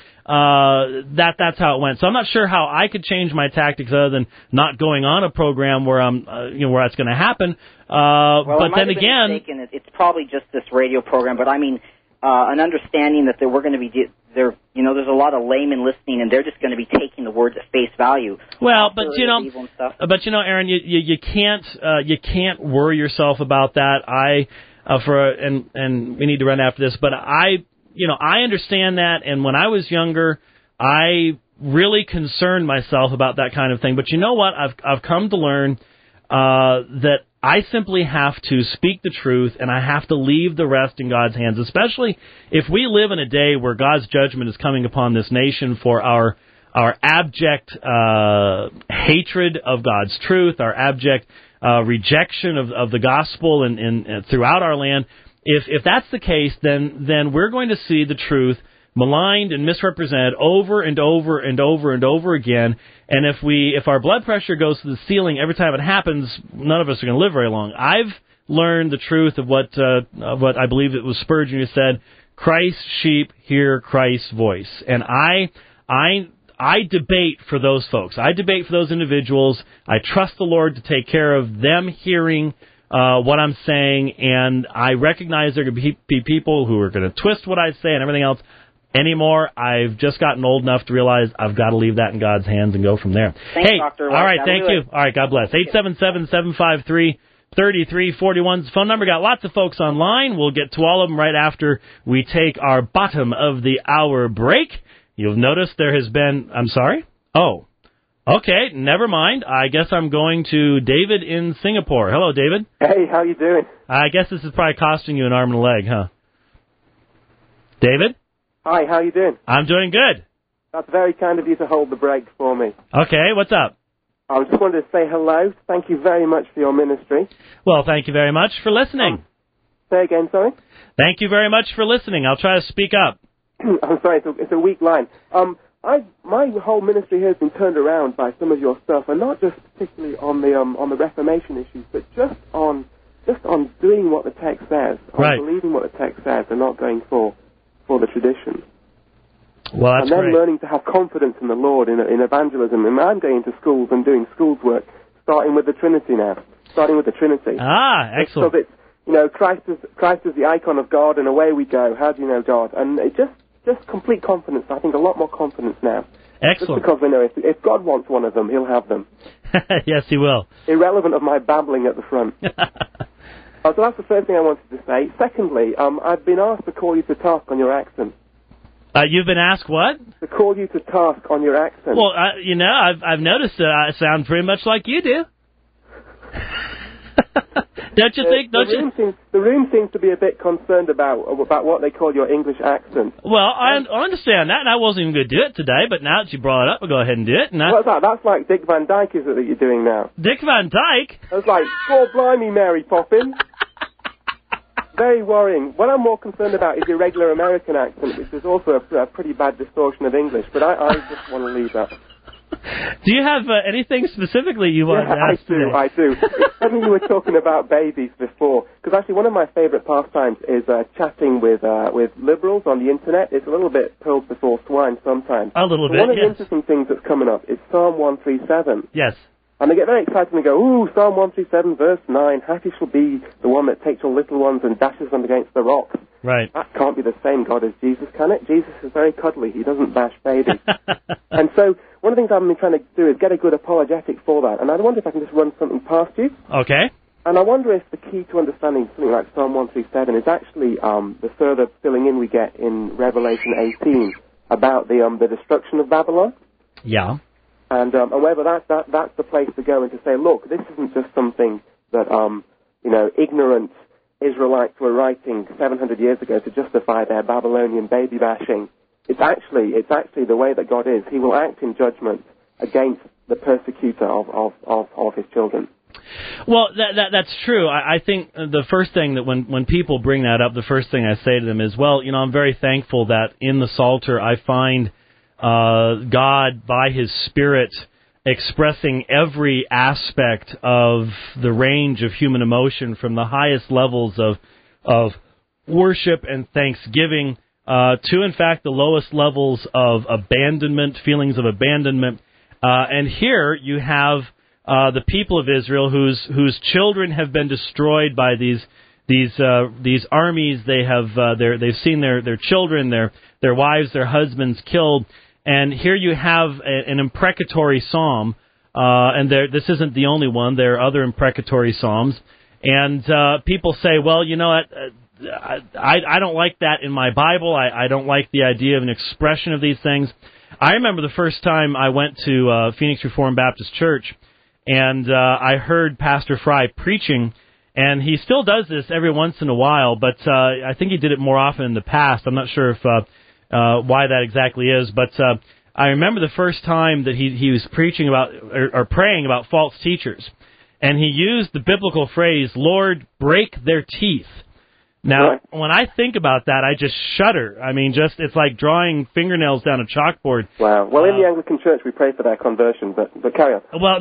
uh, that that's how it went. So I'm not sure how I could change my tactics other than not going on a program where I'm, uh, you know, where that's going to happen. Uh, well, but I then again, mistaken. It's probably just this radio program. But I mean, uh, an understanding that there we're going to be there. You know, there's a lot of laymen listening, and they're just going to be taking the words at face value. Well, but you know, but you know, Aaron, you you, you can't uh, you can't worry yourself about that. I uh, for and and we need to run after this, but I you know I understand that, and when I was younger, I really concerned myself about that kind of thing. But you know what? I've I've come to learn uh, that I simply have to speak the truth, and I have to leave the rest in God's hands, especially if we live in a day where God's judgment is coming upon this nation for our our abject uh, hatred of God's truth, our abject uh, rejection of, of the gospel and, and, and throughout our land. If if that's the case, then then we're going to see the truth maligned and misrepresented over and over and over and over again. And if we, if our blood pressure goes to the ceiling every time it happens, none of us are going to live very long. I've learned the truth of what, uh, of what I believe it was Spurgeon who said, Christ's sheep hear Christ's voice. And I, I, I debate for those folks. I debate for those individuals. I trust the Lord to take care of them hearing uh, what I'm saying. And I recognize there are going to be people who are going to twist what I say and everything else. Anymore, I've just gotten old enough to realize I've got to leave that in God's hands and go from there. Thanks, hey, Doctor all right, thank you. All right, God bless. eight seven seven, seven five three, three three four one is the phone number. Got lots of folks online. We'll get to all of them right after we take our bottom of the hour break. You'll notice there has been, I'm sorry? Oh, okay, never mind. I guess I'm going to David in Singapore. Hello, David. Hey, how you doing? I guess this is probably costing you an arm and a leg, huh? David? Hi, how you doing? I'm doing good. That's very kind of you to hold the break for me. Okay, what's up? I just wanted to say hello. Thank you very much for your ministry. Well, thank you very much for listening. Um, say again, sorry? Thank you very much for listening. I'll try to speak up. I'm sorry, it's a, it's a weak line. Um, I my whole ministry here has been turned around by some of your stuff, and not just particularly on the um, on the Reformation issues, but just on just on doing what the text says, on right. believing what the text says, and not going for. for the tradition. Well, that's and then great. learning to have confidence in the Lord in, in evangelism. And I'm going to schools and doing schools work, starting with the Trinity now. Starting with the Trinity. Ah, excellent. So that, you know, Christ is, Christ is the icon of God, and away we go. How do you know God? And it just, just complete confidence. I think a lot more confidence now. Excellent. Just because we know if, if God wants one of them, he'll have them. Yes, he will. Irrelevant of my babbling at the front. Uh, so that's the first thing I wanted to say. Secondly, um, I've been asked to call you to task on your accent. Uh, you've been asked what? To call you to task on your accent. Well, uh, you know, I've I've noticed that I sound pretty much like you do. Don't you the, think? Don't the room you? Seems, the room seems to be a bit concerned about about what they call your English accent. Well, I, I understand that, and I wasn't even going to do it today, but now that you brought it up, I'll go ahead and do it. And I, What's that? That's like Dick Van Dyke, is it, that you're doing now? Dick Van Dyke? That's like, oh, blimey, Mary Poppins. Very worrying. What I'm more concerned about is your regular American accent, which is also a, a pretty bad distortion of English, but I, I just want to leave that. Do you have uh, anything specifically you want yeah, to ask I do, today? I do. It's funny you were talking about babies before, because actually one of my favourite pastimes is uh, chatting with uh, with liberals on the internet. It's a little bit pearls before swine sometimes. A little but bit, One of yes. the interesting things that's coming up is Psalm one thirty-seven. Yes. And they get very excited and they go, ooh, Psalm one thirty-seven, verse nine, happy shall be the one that takes your little ones and dashes them against the rocks. Right. That can't be the same God as Jesus, can it? Jesus is very cuddly. He doesn't bash babies. And so one of the things I've been trying to do is get a good apologetic for that. And I wonder if I can just run something past you. Okay. And I wonder if the key to understanding something like Psalm one thirty-seven is actually um, the further filling in we get in Revelation eighteen about the um, the destruction of Babylon. Yeah. And, um, and whether that, that, that's the place to go and to say, look, this isn't just something that, um, you know, ignorant Israelites were writing seven hundred years ago to justify their Babylonian baby bashing. It's actually, it's actually the way that God is. He will act in judgment against the persecutor of, of, of, of his children. Well, that, that that's true. I, I think the first thing that when, when people bring that up, the first thing I say to them is, well, you know, I'm very thankful that in the Psalter I find Uh, God, by His Spirit, expressing every aspect of the range of human emotion from the highest levels of of worship and thanksgiving uh, to, in fact, the lowest levels of abandonment, feelings of abandonment. Uh, and here you have uh, the people of Israel whose whose children have been destroyed by these these uh, these armies. They have uh, their they've seen their their children, their their wives, their husbands killed. And here you have a, an imprecatory psalm. Uh, and there, this isn't the only one. There are other imprecatory psalms. And uh, people say, well, you know what, uh, I, I don't like that in my Bible. I, I don't like the idea of an expression of these things. I remember the first time I went to uh, Phoenix Reformed Baptist Church, and uh, I heard Pastor Fry preaching, and he still does this every once in a while, but uh, I think he did it more often in the past. I'm not sure if uh, uh, why that exactly is, but uh, I remember the first time that he, he was preaching about or, or praying about false teachers, and he used the biblical phrase, Lord, break their teeth. Now, right. When I think about that, I just shudder. I mean, just it's like drawing fingernails down a chalkboard. Wow. Well, in uh, the Anglican Church, we pray for their conversion, but, but carry on. Well,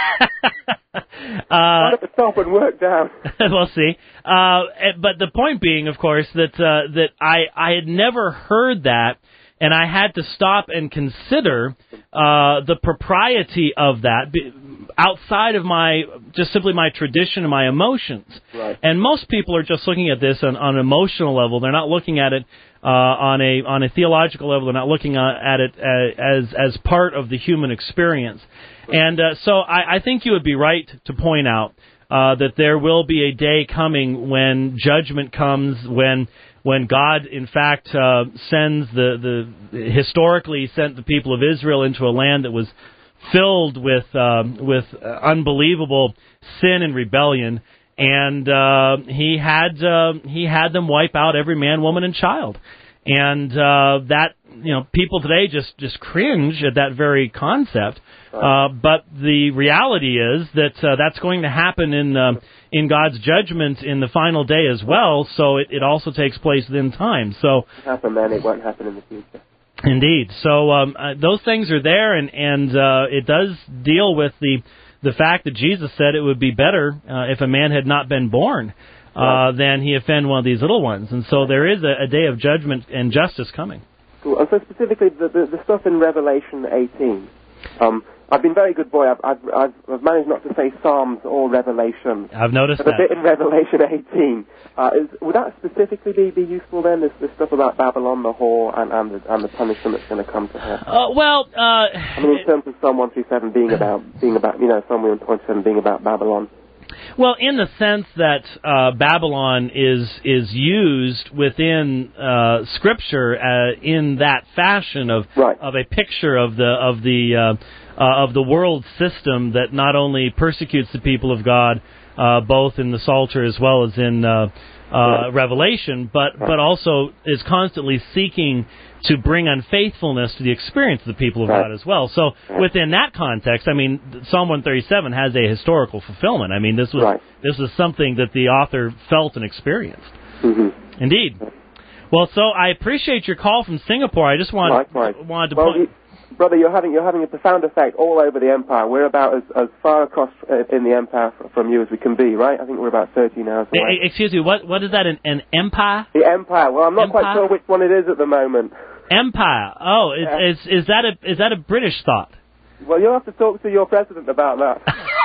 uh, at the top and work down. We'll see. Uh, but the point being, of course, that uh, that I, I had never heard that, and I had to stop and consider uh, the propriety of that outside of my, just simply my tradition and my emotions. Right. And most people are just looking at this on, on an emotional level. They're not looking at it uh, on a on a theological level. They're not looking at it as as part of the human experience. And uh, so I, I think you would be right to point out uh, that there will be a day coming when judgment comes, when when God, in fact, uh, sends the, the historically sent the people of Israel into a land that was filled with uh, with unbelievable sin and rebellion, and uh, he had uh, he had them wipe out every man, woman, and child, and uh, that you know people today just, just cringe at that very concept. Uh, but the reality is that uh, that's going to happen in uh, in God's judgment in the final day as well. So it, it also takes place within time. So it won't happen then; it won't happen in the future. Indeed. So um, uh, those things are there, and and uh, it does deal with the the fact that Jesus said it would be better uh, if a man had not been born uh, right. than he offend one of these little ones. And so there is a, a day of judgment and justice coming. Cool. And so specifically, the the, the stuff in Revelation eighteen. Um, I've been very good boy. I've, I've, I've, I've managed not to say Psalms or Revelation. I've noticed but that. A bit in Revelation eighteen. Uh, is, would that specifically be, be useful then, this, this stuff about Babylon, the whore, and, and, the, and the punishment that's going to come to her? Uh, well, uh... I mean, in terms of Psalm one thirty-seven being about, being about, you know, Psalm one twenty-seven being about Babylon. Well, in the sense that uh, Babylon is is used within uh, Scripture uh, in that fashion of right. of a picture of the of the uh, uh, of the world system that not only persecutes the people of God, uh, both in the Psalter as well as in uh, uh, right. Revelation, but right. but also is constantly seeking to bring unfaithfulness to the experience of the people of right. God as well. So within that context, I mean, Psalm one thirty-seven has a historical fulfillment. I mean, this was right. this was something that the author felt and experienced. Mm-hmm. Indeed. Well, so I appreciate your call from Singapore. I just wanted, Likewise. wanted to well, point... You, brother, you're having you're having a profound effect all over the empire. We're about as, as far across uh, in the empire from you as we can be, right? I think we're about thirteen hours away. Excuse me, what what is that, an, an empire? The empire. Well, I'm not empire? quite sure which one it is at the moment. Empire. Oh, is, yeah. is is that a is that a British thought? Well, you'll have to talk to your president about that.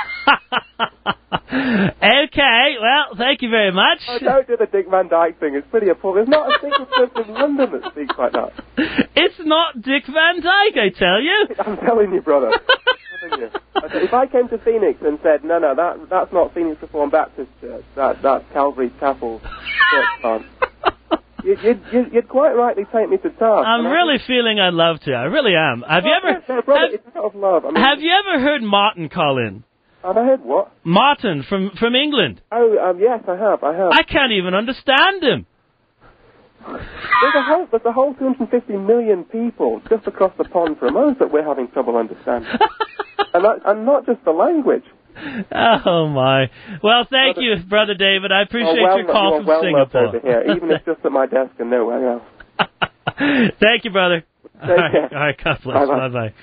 Okay, well, thank you very much. Oh, don't do the Dick Van Dyke thing. It's pretty appalling. There's not a single person in London that speaks like that. It's not Dick Van Dyke, I tell you. I'm telling you, brother. I'm telling you. If I came to Phoenix and said, no, no, that that's not Phoenix Reformed Baptist Church, that, that's Calvary Chapel Church plant. You'd, you'd, you'd quite rightly take me to task. I'm really I, feeling I'd love to. I really am. Have you ever... No, brother, have, it's out of love. I mean, have you ever heard Martin call in? Have I heard what? Martin from, from England. Oh, um, yes, I have, I have. I can't even understand him. There's a whole, there's a whole two hundred fifty million people just across the pond from us that we're having trouble understanding. and, that, and not just the language. Oh, my. Well, thank brother, you, Brother David. I appreciate well, your call from well Singapore. Over here, even if just at my desk and nowhere else. Thank you, brother. Take all right, care. All right, God bless. Bye-bye.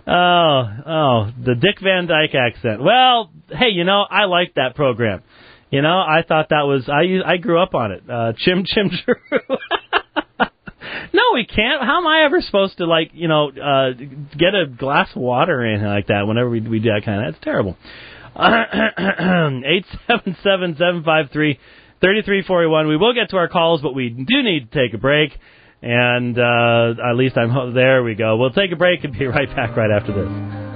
oh, oh, the Dick Van Dyke accent. Well, hey, you know, I like that program. You know, I thought that was, I I grew up on it. Uh, chim chim chiroo. No, we can't. How am I ever supposed to, like, you know, uh, get a glass of water or anything like that whenever we, we do that kind of, that's terrible. eight seven seven, seven five three, three three four one. We will get to our calls, but we do need to take a break. And uh, at least I'm, ho- there we go. We'll take a break and be right back right after this.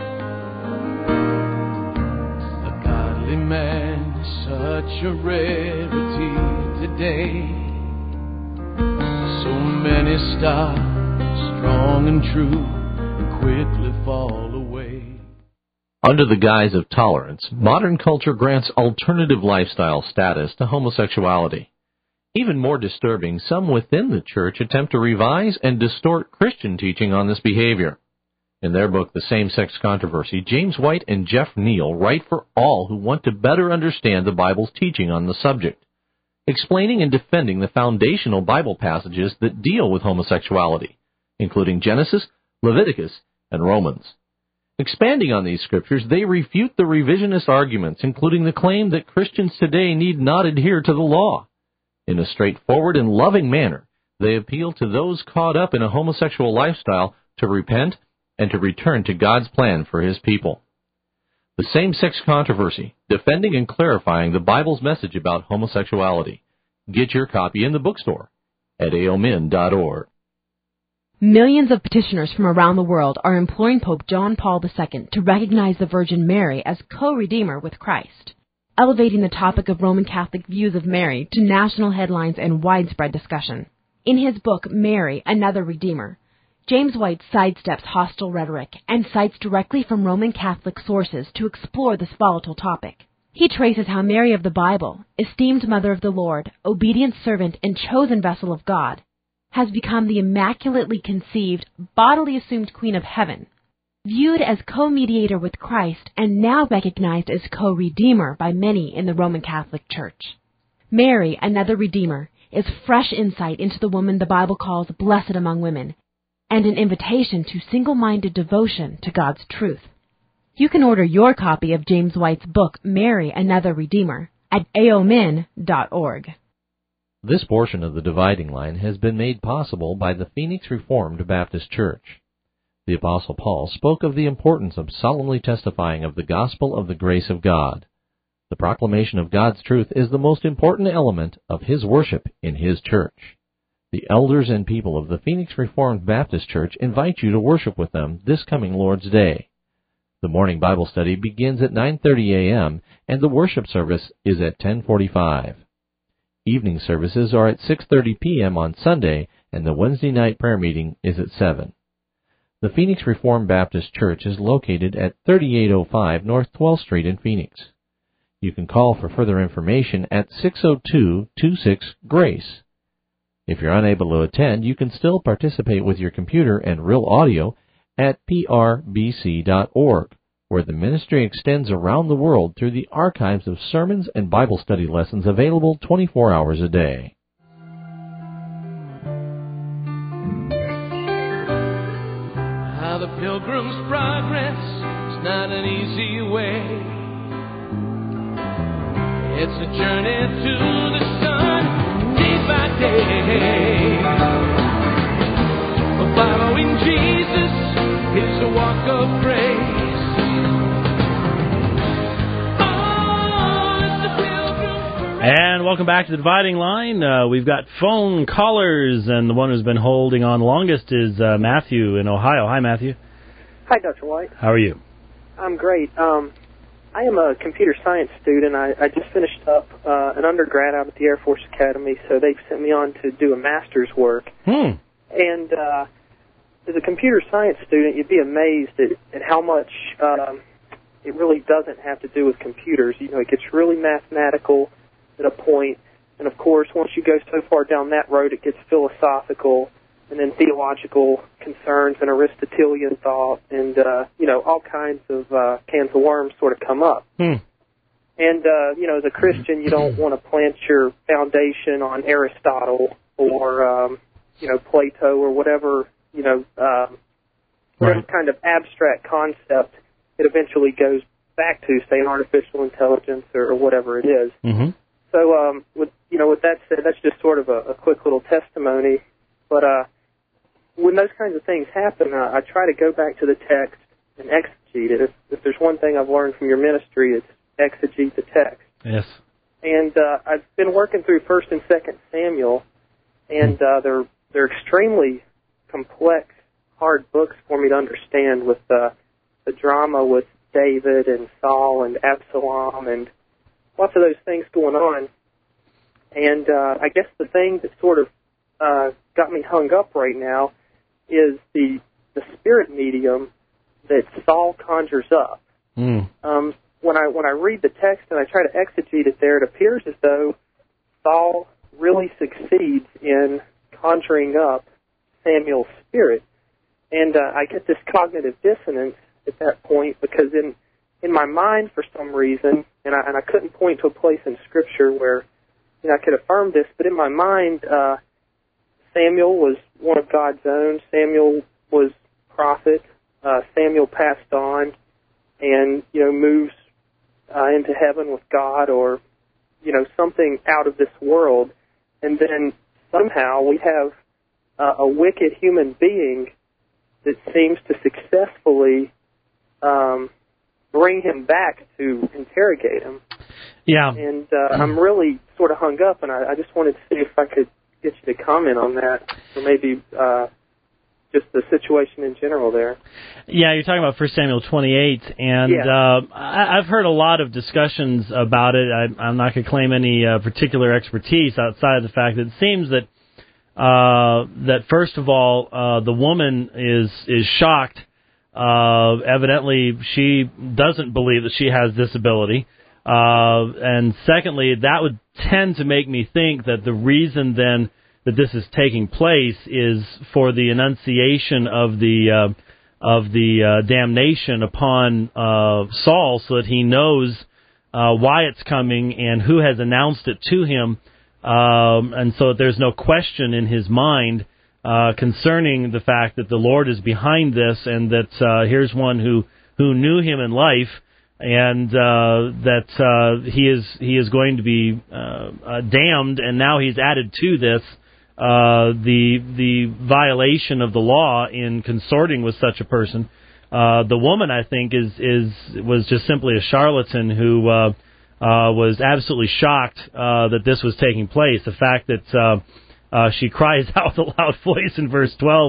A godly man is such a rarity today. So many start strong and true and quickly fall away. Under the guise of tolerance, modern culture grants alternative lifestyle status to homosexuality. Even more disturbing, some within the church attempt to revise and distort Christian teaching on this behavior. In their book, The Same-Sex Controversy, James White and Jeff Neal write for all who want to better understand the Bible's teaching on the subject, explaining and defending the foundational Bible passages that deal with homosexuality, including Genesis, Leviticus, and Romans. Expanding on these scriptures, they refute the revisionist arguments, including the claim that Christians today need not adhere to the law. In a straightforward and loving manner, they appeal to those caught up in a homosexual lifestyle to repent and to return to God's plan for His people. The Same-Sex Controversy, defending and clarifying the Bible's message about homosexuality. Get your copy in the bookstore at a o min dot org. Millions of petitioners from around the world are imploring Pope John Paul the Second to recognize the Virgin Mary as co-redeemer with Christ, elevating the topic of Roman Catholic views of Mary to national headlines and widespread discussion. In his book, Mary, Another Redeemer, James White sidesteps hostile rhetoric and cites directly from Roman Catholic sources to explore this volatile topic. He traces how Mary of the Bible, esteemed Mother of the Lord, obedient servant, and chosen vessel of God, has become the immaculately conceived, bodily assumed Queen of Heaven, viewed as co-mediator with Christ and now recognized as co-redeemer by many in the Roman Catholic Church. Mary, Another Redeemer, is fresh insight into the woman the Bible calls blessed among women, and an invitation to single-minded devotion to God's truth. You can order your copy of James White's book, Mary, Another Redeemer, at a o min dot org. This portion of the Dividing Line has been made possible by the Phoenix Reformed Baptist Church. The Apostle Paul spoke of the importance of solemnly testifying of the gospel of the grace of God. The proclamation of God's truth is the most important element of His worship in His church. The elders and people of the Phoenix Reformed Baptist Church invite you to worship with them this coming Lord's Day. The morning Bible study begins at nine thirty a.m. and the worship service is at ten forty-five. Evening services are at six thirty p.m. on Sunday, and the Wednesday night prayer meeting is at seven. The Phoenix Reformed Baptist Church is located at thirty-eight oh five North twelfth Street in Phoenix. You can call for further information at six oh two, two six, GRACE. If you're unable to attend, you can still participate with your computer and real audio at p r b c dot org, where the ministry extends around the world through the archives of sermons and Bible study lessons available twenty-four hours a day. How the Pilgrim's Progress is not an easy way. It's a journey to the sun. By day, following Jesus is a walk of grace. Oh, it's the Pilgrim's Parade. And welcome back to the Dividing Line. Uh, we've got phone callers, and the one who's been holding on longest is uh, Matthew in Ohio. Hi, Matthew. Hi, Doctor White. How are you? I'm great. Um, I am a computer science student. I, I just finished up uh, an undergrad out at the Air Force Academy, so they've sent me on to do a master's work. Hmm. And uh, as a computer science student, you'd be amazed at, at how much um, it really doesn't have to do with computers. You know, it gets really mathematical at a point, and of course, once you go so far down that road, it gets philosophical, and then theological concerns and Aristotelian thought, and, uh, you know, all kinds of uh, cans of worms sort of come up. Hmm. And, uh, you know, as a Christian, you don't want to plant your foundation on Aristotle or, um, you know, Plato or whatever, you know, um, whatever right. kind of abstract concept it eventually goes back to, say, artificial intelligence or, or whatever it is. Mm-hmm. So, um, with you know, with that said, that's just sort of a, a quick little testimony. But uh, when those kinds of things happen, uh, I try to go back to the text and exegete it. If, if there's one thing I've learned from your ministry, it's exegete the text. Yes. And uh, I've been working through First and Second Samuel, and uh, they're they're extremely complex, hard books for me to understand, with uh, the drama with David and Saul and Absalom and lots of those things going on. And uh, I guess the thing that sort of uh, got me hung up right now is the the spirit medium that Saul conjures up. Mm. Um, when I when I read the text and I try to exegete it there, it appears as though Saul really succeeds in conjuring up Samuel's spirit. And uh, I get this cognitive dissonance at that point, because in in my mind, for some reason, and I, and I couldn't point to a place in Scripture where you know, I could affirm this, but in my mind, uh, Samuel was one of God's own. Samuel was prophet. Uh, Samuel passed on and, you know, moves uh, into heaven with God, or, you know, something out of this world. And then somehow we have uh, a wicked human being that seems to successfully um, bring him back to interrogate him. Yeah. And uh, I'm really sort of hung up, and I, I just wanted to see if I could get you to comment on that, or maybe uh, just the situation in general there. Yeah, you're talking about First Samuel twenty-eight, and yeah. uh, I, I've heard a lot of discussions about it. I, I'm not going to claim any uh, particular expertise outside of the fact that it seems that uh, that first of all, uh, the woman is is shocked. Uh, evidently, she doesn't believe that she has this ability. Uh, and secondly, that would tend to make me think that the reason then that this is taking place is for the enunciation of the uh, of the uh, damnation upon uh, Saul, so that he knows uh, why it's coming and who has announced it to him, um, and so that there's no question in his mind uh, concerning the fact that the Lord is behind this, and that uh, here's one who who knew him in life. And uh, that uh, he is he is going to be uh, uh, damned, and now he's added to this uh, the the violation of the law in consorting with such a person. Uh, the woman, I think, is is was just simply a charlatan who uh, uh, was absolutely shocked uh, that this was taking place. The fact that uh, uh, she cries out with a loud voice in verse twelve.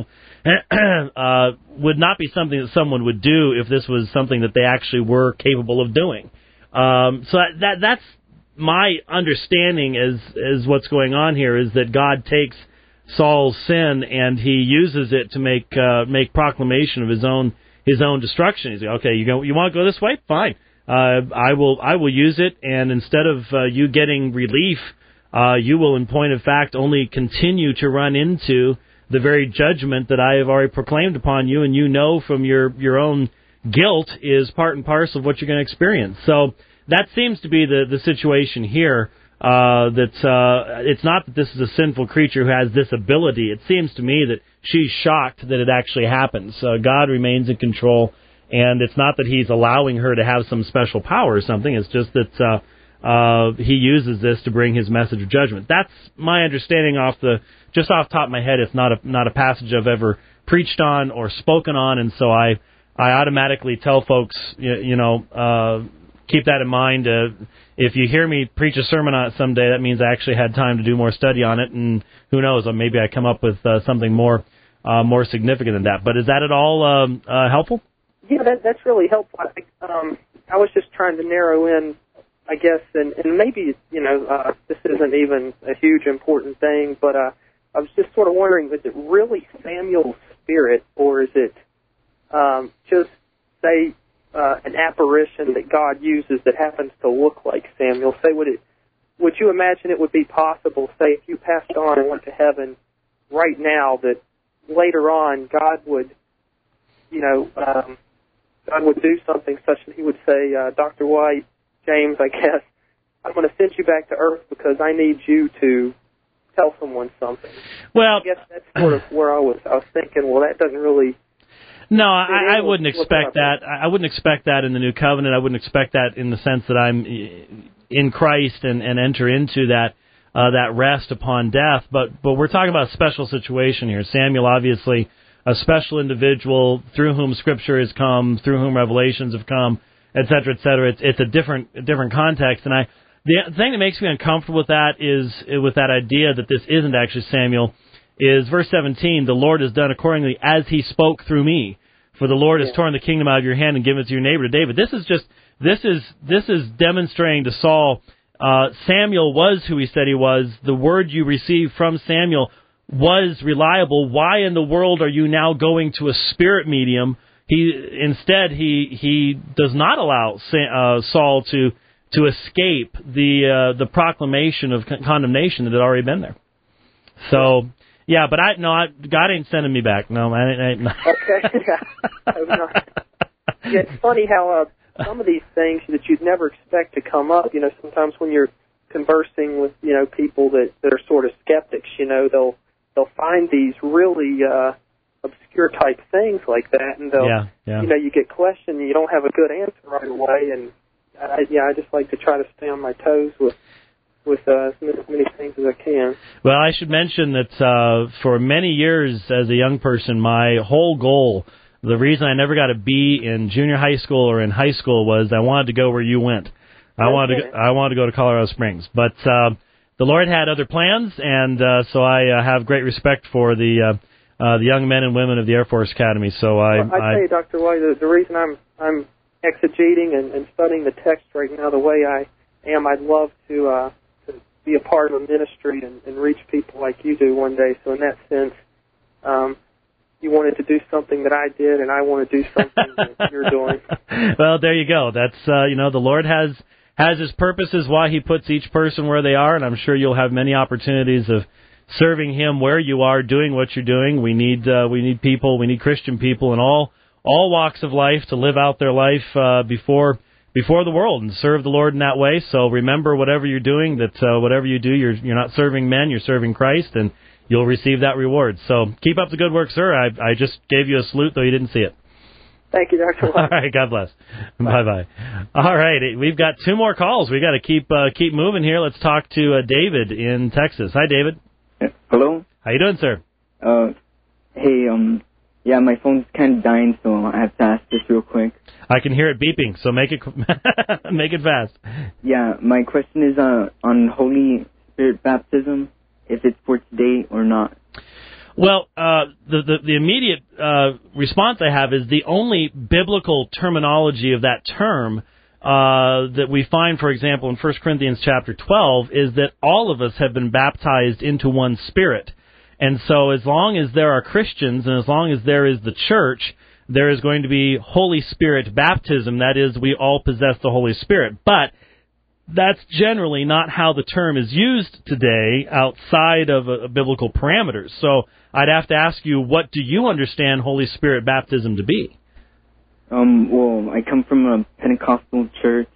Uh, would not be something that someone would do if this was something that they actually were capable of doing. Um, so that, that that's my understanding as as what's going on here, is that God takes Saul's sin and he uses it to make uh, make proclamation of his own his own destruction. He's like, okay, you go, you want to go this way? Fine, uh, I will I will use it, and instead of uh, you getting relief, uh, you will, in point of fact, only continue to run into the very judgment that I have already proclaimed upon you, and you know from your, your own guilt is part and parcel of what you're going to experience. So that seems to be the, the situation here, uh, that uh, it's not that this is a sinful creature who has this ability. It seems to me that she's shocked that it actually happens. Uh, God remains in control, and it's not that he's allowing her to have some special power or something. It's just that uh, uh, he uses this to bring his message of judgment. That's my understanding off the just off the top of my head. It's not a not a passage I've ever preached on or spoken on, and so I I automatically tell folks, you, you know, uh, keep that in mind. Uh, if you hear me preach a sermon on it someday, that means I actually had time to do more study on it, and who knows, maybe I come up with uh, something more uh, more significant than that. But is that at all um, uh, helpful? Yeah, that, that's really helpful. I, think, um, I was just trying to narrow in, I guess, and, and maybe, you know, uh, this isn't even a huge important thing, but uh, I was just sort of wondering, is it really Samuel's spirit, or is it um, just, say, uh, an apparition that God uses that happens to look like Samuel? Say, would it? Would you imagine it would be possible, say, if you passed on and went to heaven right now, that later on God would, you know, um, God would do something such that he would say, uh, Doctor White, James, I guess, I'm going to send you back to Earth because I need you to tell someone something. Well, I guess that's sort of where I was. I was thinking, well, that doesn't really. No, I, I wouldn't expect that. I wouldn't expect that in the New Covenant. I wouldn't expect that in the sense that I'm in Christ and, and enter into that uh, that rest upon death. But but we're talking about a special situation here. Samuel, obviously, a special individual through whom Scripture has come, through whom revelations have come, et cetera, et cetera. It's, it's a different a different context. And I the thing that makes me uncomfortable with that is with that idea that this isn't actually Samuel is verse seventeen, the Lord has done accordingly as he spoke through me. For the Lord has torn the kingdom out of your hand and given it to your neighbor, to David. This is just this is this is demonstrating to Saul, uh, Samuel was who he said he was. The word you received from Samuel was reliable. Why in the world are you now going to a spirit medium? He instead he he does not allow uh, Saul to to escape the uh, the proclamation of con- condemnation that had already been there. So. Yeah, but I no, I, God ain't sending me back. No, I ain't. I ain't okay. Yeah. Yeah, it's funny how uh, some of these things that you'd never expect to come up. You know, sometimes when you're conversing with you know people that, that are sort of skeptics, you know, they'll they'll find these really uh, obscure type things like that, and they'll yeah, yeah. you know you get questioned and you don't have a good answer right away. And I, yeah, I just like to try to stay on my toes with. with uh, as many, many things as I can. Well, I should mention that uh, for many years as a young person, my whole goal, the reason I never got a B in junior high school or in high school was I wanted to go where you went. I okay. wanted to go, I wanted to go to Colorado Springs. But uh, the Lord had other plans, and uh, so I uh, have great respect for the uh, uh, the young men and women of the Air Force Academy. So I, well, I, I tell you, Doctor White, the, the reason I'm I'm exegeting and, and studying the text right now the way I am, I'd love to. Uh, be a part of a ministry and, and reach people like you do one day. So in that sense, um, you wanted to do something that I did, and I want to do something that you're doing. Well, there you go. That's, uh, you know, the Lord has has His purposes why He puts each person where they are, and I'm sure you'll have many opportunities of serving Him where you are, doing what you're doing. We need uh, we need people, we need Christian people in all all walks of life to live out their life uh, before before the world and serve the Lord in that way. So remember, whatever you're doing, that uh, whatever you do, you're you're not serving men, you're serving Christ, and you'll receive that reward. So keep up the good work, sir. I I just gave you a salute, though you didn't see it. Thank you, Doctor White. All right, God bless. Bye bye. All right, we've got two more calls. We got to keep uh, keep moving here. Let's talk to uh, David in Texas. Hi, David. Hello. How you doing, sir? Uh, hey, um, yeah, my phone's kind of dying, so I have to ask this real quick. I can hear it beeping, so make it make it fast. Yeah, my question is uh, on Holy Spirit baptism, if it's for today or not. Well, uh, the, the the immediate uh, response I have is the only biblical terminology of that term uh, that we find, for example, in First Corinthians chapter twelve, is that all of us have been baptized into one Spirit. And so as long as there are Christians and as long as there is the church, there is going to be Holy Spirit baptism. That is, we all possess the Holy Spirit. But that's generally not how the term is used today outside of uh, biblical parameters. So I'd have to ask you, what do you understand Holy Spirit baptism to be? Um, well, I come from a Pentecostal church,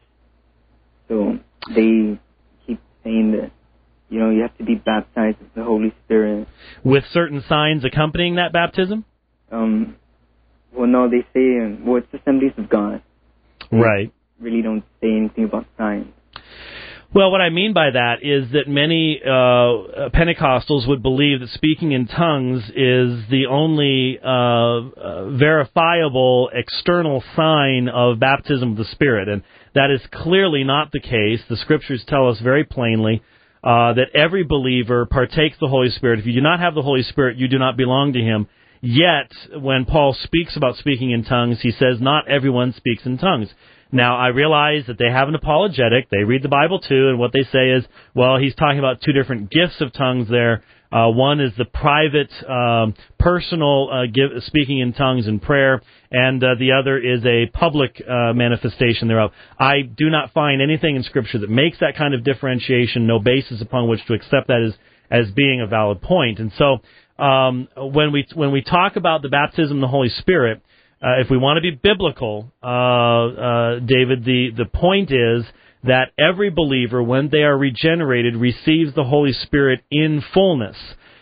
so they keep saying that, you know, you have to be baptized with the Holy Spirit. With certain signs accompanying that baptism? Um, well, no, they say, uh, well, it's Assemblies of God. They right. really don't say anything about signs. Well, what I mean by that is that many uh, Pentecostals would believe that speaking in tongues is the only uh, uh, verifiable external sign of baptism of the Spirit, and that is clearly not the case. The Scriptures tell us very plainly uh, that every believer partakes the Holy Spirit. If you do not have the Holy Spirit, you do not belong to Him. Yet, when Paul speaks about speaking in tongues, he says not everyone speaks in tongues. Now, I realize that they have an apologetic. They read the Bible, too, and what they say is, well, he's talking about two different gifts of tongues there. Uh, one is the private, um, personal uh, give, speaking in tongues and prayer, and uh, the other is a public uh, manifestation thereof. I do not find anything in Scripture that makes that kind of differentiation, no basis upon which to accept that as, as being a valid point. And so um, when we when we talk about the baptism of the Holy Spirit, Uh, if we want to be biblical, uh, uh, David, the, the point is that every believer, when they are regenerated, receives the Holy Spirit in fullness.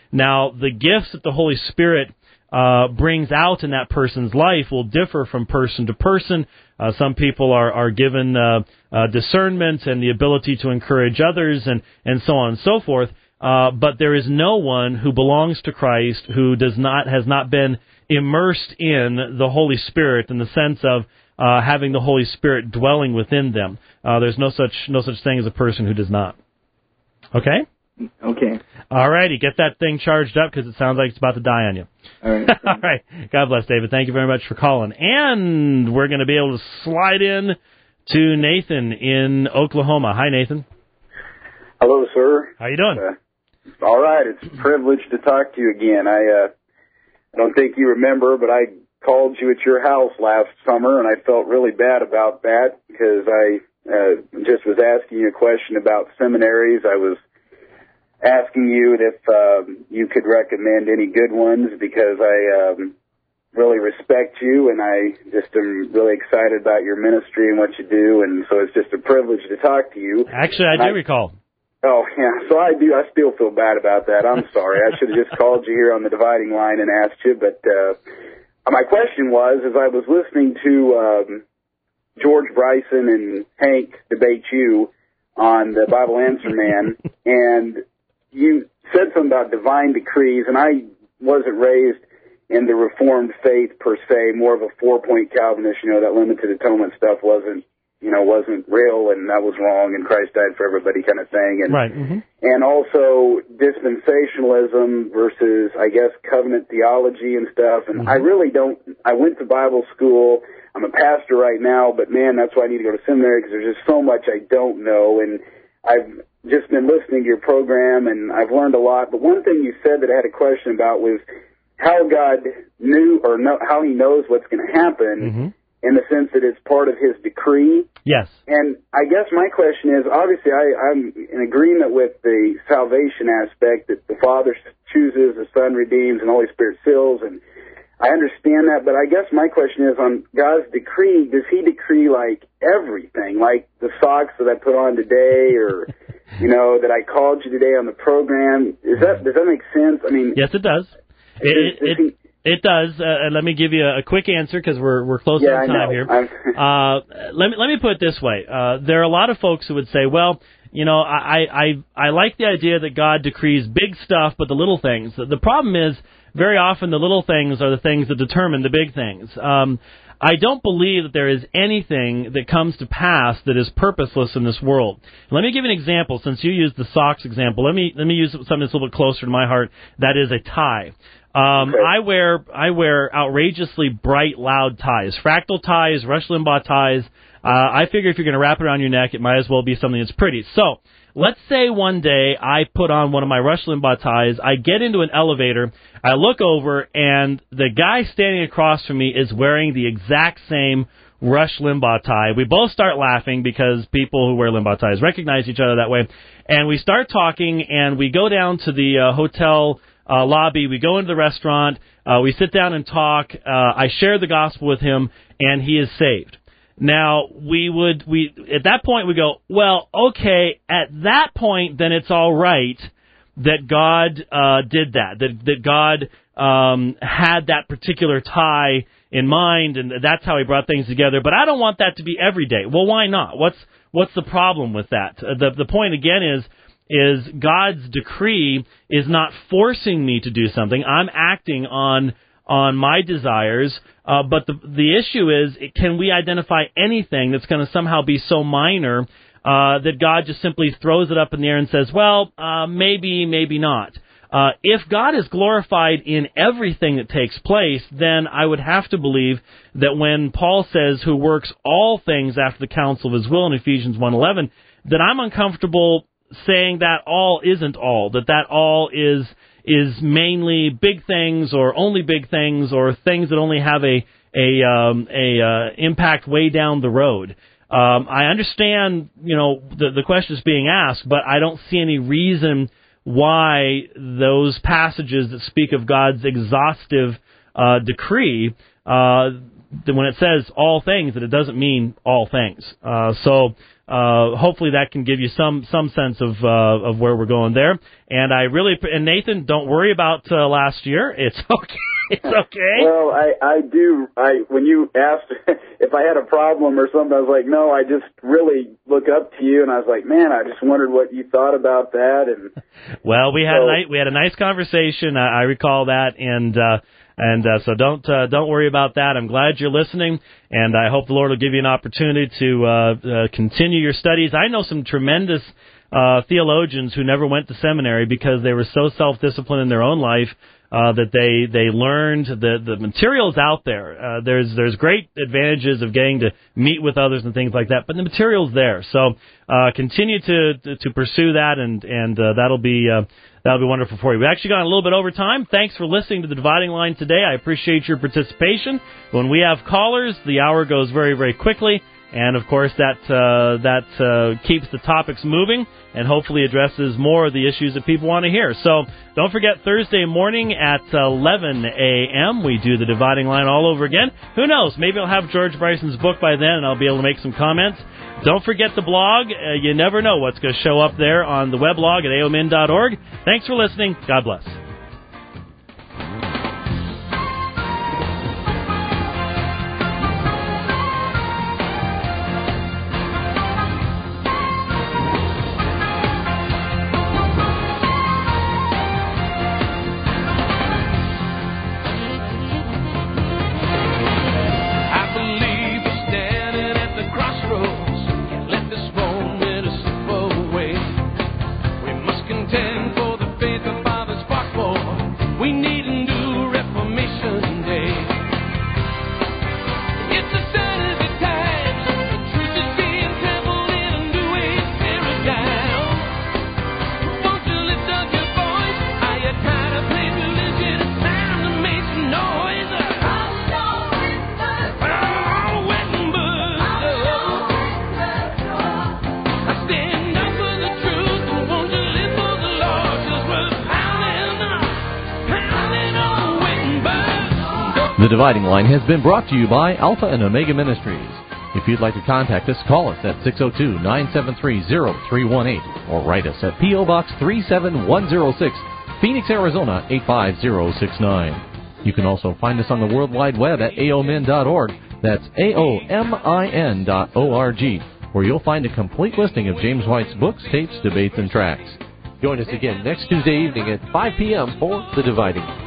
Now, the gifts that the Holy Spirit uh, brings out in that person's life will differ from person to person. Uh, some people are, are given uh, uh, discernment and the ability to encourage others and, and so on and so forth. Uh, but there is no one who belongs to Christ who does not has not been immersed in the Holy Spirit in the sense of uh, having the Holy Spirit dwelling within them. Uh, there's no such no such thing as a person who does not. Okay? Okay. All righty. Get that thing charged up because it sounds like it's about to die on you. All right. All right. God bless, David. Thank you very much for calling. And we're going to be able to slide in to Nathan in Oklahoma. Hi, Nathan. Hello, sir. How you doing? Uh, all right. It's a privilege to talk to you again. I, uh, I don't think you remember, but I called you at your house last summer, and I felt really bad about that because I uh, just was asking you a question about seminaries. I was asking you if um, you could recommend any good ones because I um, really respect you, and I just am really excited about your ministry and what you do, and so it's just a privilege to talk to you. Actually, I do I, recall. Oh, yeah, so I do. I still feel bad about that. I'm sorry. I should have just called you here on the dividing line and asked you, but uh, my question was, as I was listening to um, George Bryson and Hank debate you on the Bible Answer Man, and you said something about divine decrees, and I wasn't raised in the Reformed faith per se, more of a four-point Calvinist, you know, that limited atonement stuff wasn't, you know, wasn't real, and that was wrong, and Christ died for everybody kind of thing. And, right. Mm-hmm. And also dispensationalism versus, I guess, covenant theology and stuff. And mm-hmm. I really don't, I went to Bible school. I'm a pastor right now, but man, that's why I need to go to seminary because there's just so much I don't know. And I've just been listening to your program, and I've learned a lot. But one thing you said that I had a question about was how God knew or know, how he knows what's going to happen mm-hmm. in the sense that it's part of his decree. Yes. And I guess my question is, obviously I, I'm in agreement with the salvation aspect that the Father chooses, the Son redeems, and the Holy Spirit seals, and I understand that, but I guess my question is on God's decree, does he decree like everything, like the socks that I put on today or, you know, that I called you today on the program? Is that, does that make sense? I mean, yes, it does. It, it, it, it does. Uh, and let me give you a quick answer because we're we're close yeah, on time here. uh, let me let me put it this way. Uh, there are a lot of folks who would say, well, you know, I, I, I like the idea that God decrees big stuff, but the little things. The problem is, very often the little things are the things that determine the big things. Um, I don't believe that there is anything that comes to pass that is purposeless in this world. Let me give you an example. Since you used the socks example, let me let me use something that's a little bit closer to my heart. That is a tie. Um, okay. I wear I wear outrageously bright, loud ties, fractal ties, Rush Limbaugh ties. Uh, I figure if you're going to wrap it around your neck, it might as well be something that's pretty. So let's say one day I put on one of my Rush Limbaugh ties, I get into an elevator, I look over, and the guy standing across from me is wearing the exact same Rush Limbaugh tie. We both start laughing because people who wear Limbaugh ties recognize each other that way. And we start talking, and we go down to the uh, hotel uh, lobby. We go into the restaurant. Uh, we sit down and talk. Uh, I share the gospel with him, and he is saved. Now, we would, we at that point, we go, well, okay, at that point, then it's all right that God uh, did that, that, that God um, had that particular tie in mind, and that's how he brought things together. But I don't want that to be every day. Well, why not? What's what's the problem with that? Uh, the the point, again, is is God's decree is not forcing me to do something. I'm acting on on my desires, uh, but the the issue is, can we identify anything that's going to somehow be so minor uh, that God just simply throws it up in the air and says, well, uh, maybe, maybe not. Uh, if God is glorified in everything that takes place, then I would have to believe that when Paul says, who works all things after the counsel of his will in Ephesians one eleven, that I'm uncomfortable saying that all isn't all, that that all is is mainly big things or only big things or things that only have a a um, a uh, impact way down the road. Um, I understand, you know, the the question is being asked, but I don't see any reason why those passages that speak of God's exhaustive uh, decree, uh, that when it says all things, that it doesn't mean all things. Uh, so uh, hopefully that can give you some some sense of uh, of where we're going there. And I really and Nathan, don't worry about uh, last year. It's okay. It's okay. Well, I, I do. I when you asked if I had a problem or something, I was like, no, I just really look up to you, and I was like, man, I just wondered what you thought about that. And well, we had so, a nice, we had a nice conversation. I, I recall that, and uh, and uh, so don't uh, don't worry about that. I'm glad you're listening, and I hope the Lord will give you an opportunity to uh, uh, continue your studies. I know some tremendous uh, theologians who never went to seminary because they were so self-disciplined in their own life. Uh, that they they learned the the materials out there. Uh, there's there's great advantages of getting to meet with others and things like that, but the material's there. So uh, continue to, to to pursue that, and and uh, that'll be uh, that'll be wonderful for you. We actually got a little bit over time. Thanks for listening to the Dividing Line today. I appreciate your participation. When we have callers, the hour goes very very quickly. And, of course, that uh, that uh, keeps the topics moving and hopefully addresses more of the issues that people want to hear. So don't forget, Thursday morning at eleven a.m., we do the Dividing Line all over again. Who knows? Maybe I'll have George Bryson's book by then, and I'll be able to make some comments. Don't forget the blog. Uh, you never know what's going to show up there on the weblog at a o min dot org. Thanks for listening. God bless. The Dividing Line has been brought to you by Alpha and Omega Ministries. If you'd like to contact us, call us at six oh two, nine seven three, oh three one eight or write us at P O Box three seven one oh six, Phoenix, Arizona eight five zero six nine. You can also find us on the World Wide Web at a o min dot org. That's A O M I N dot O R G, where you'll find a complete listing of James White's books, tapes, debates, and tracts. Join us again next Tuesday evening at five p.m. for The Dividing Line.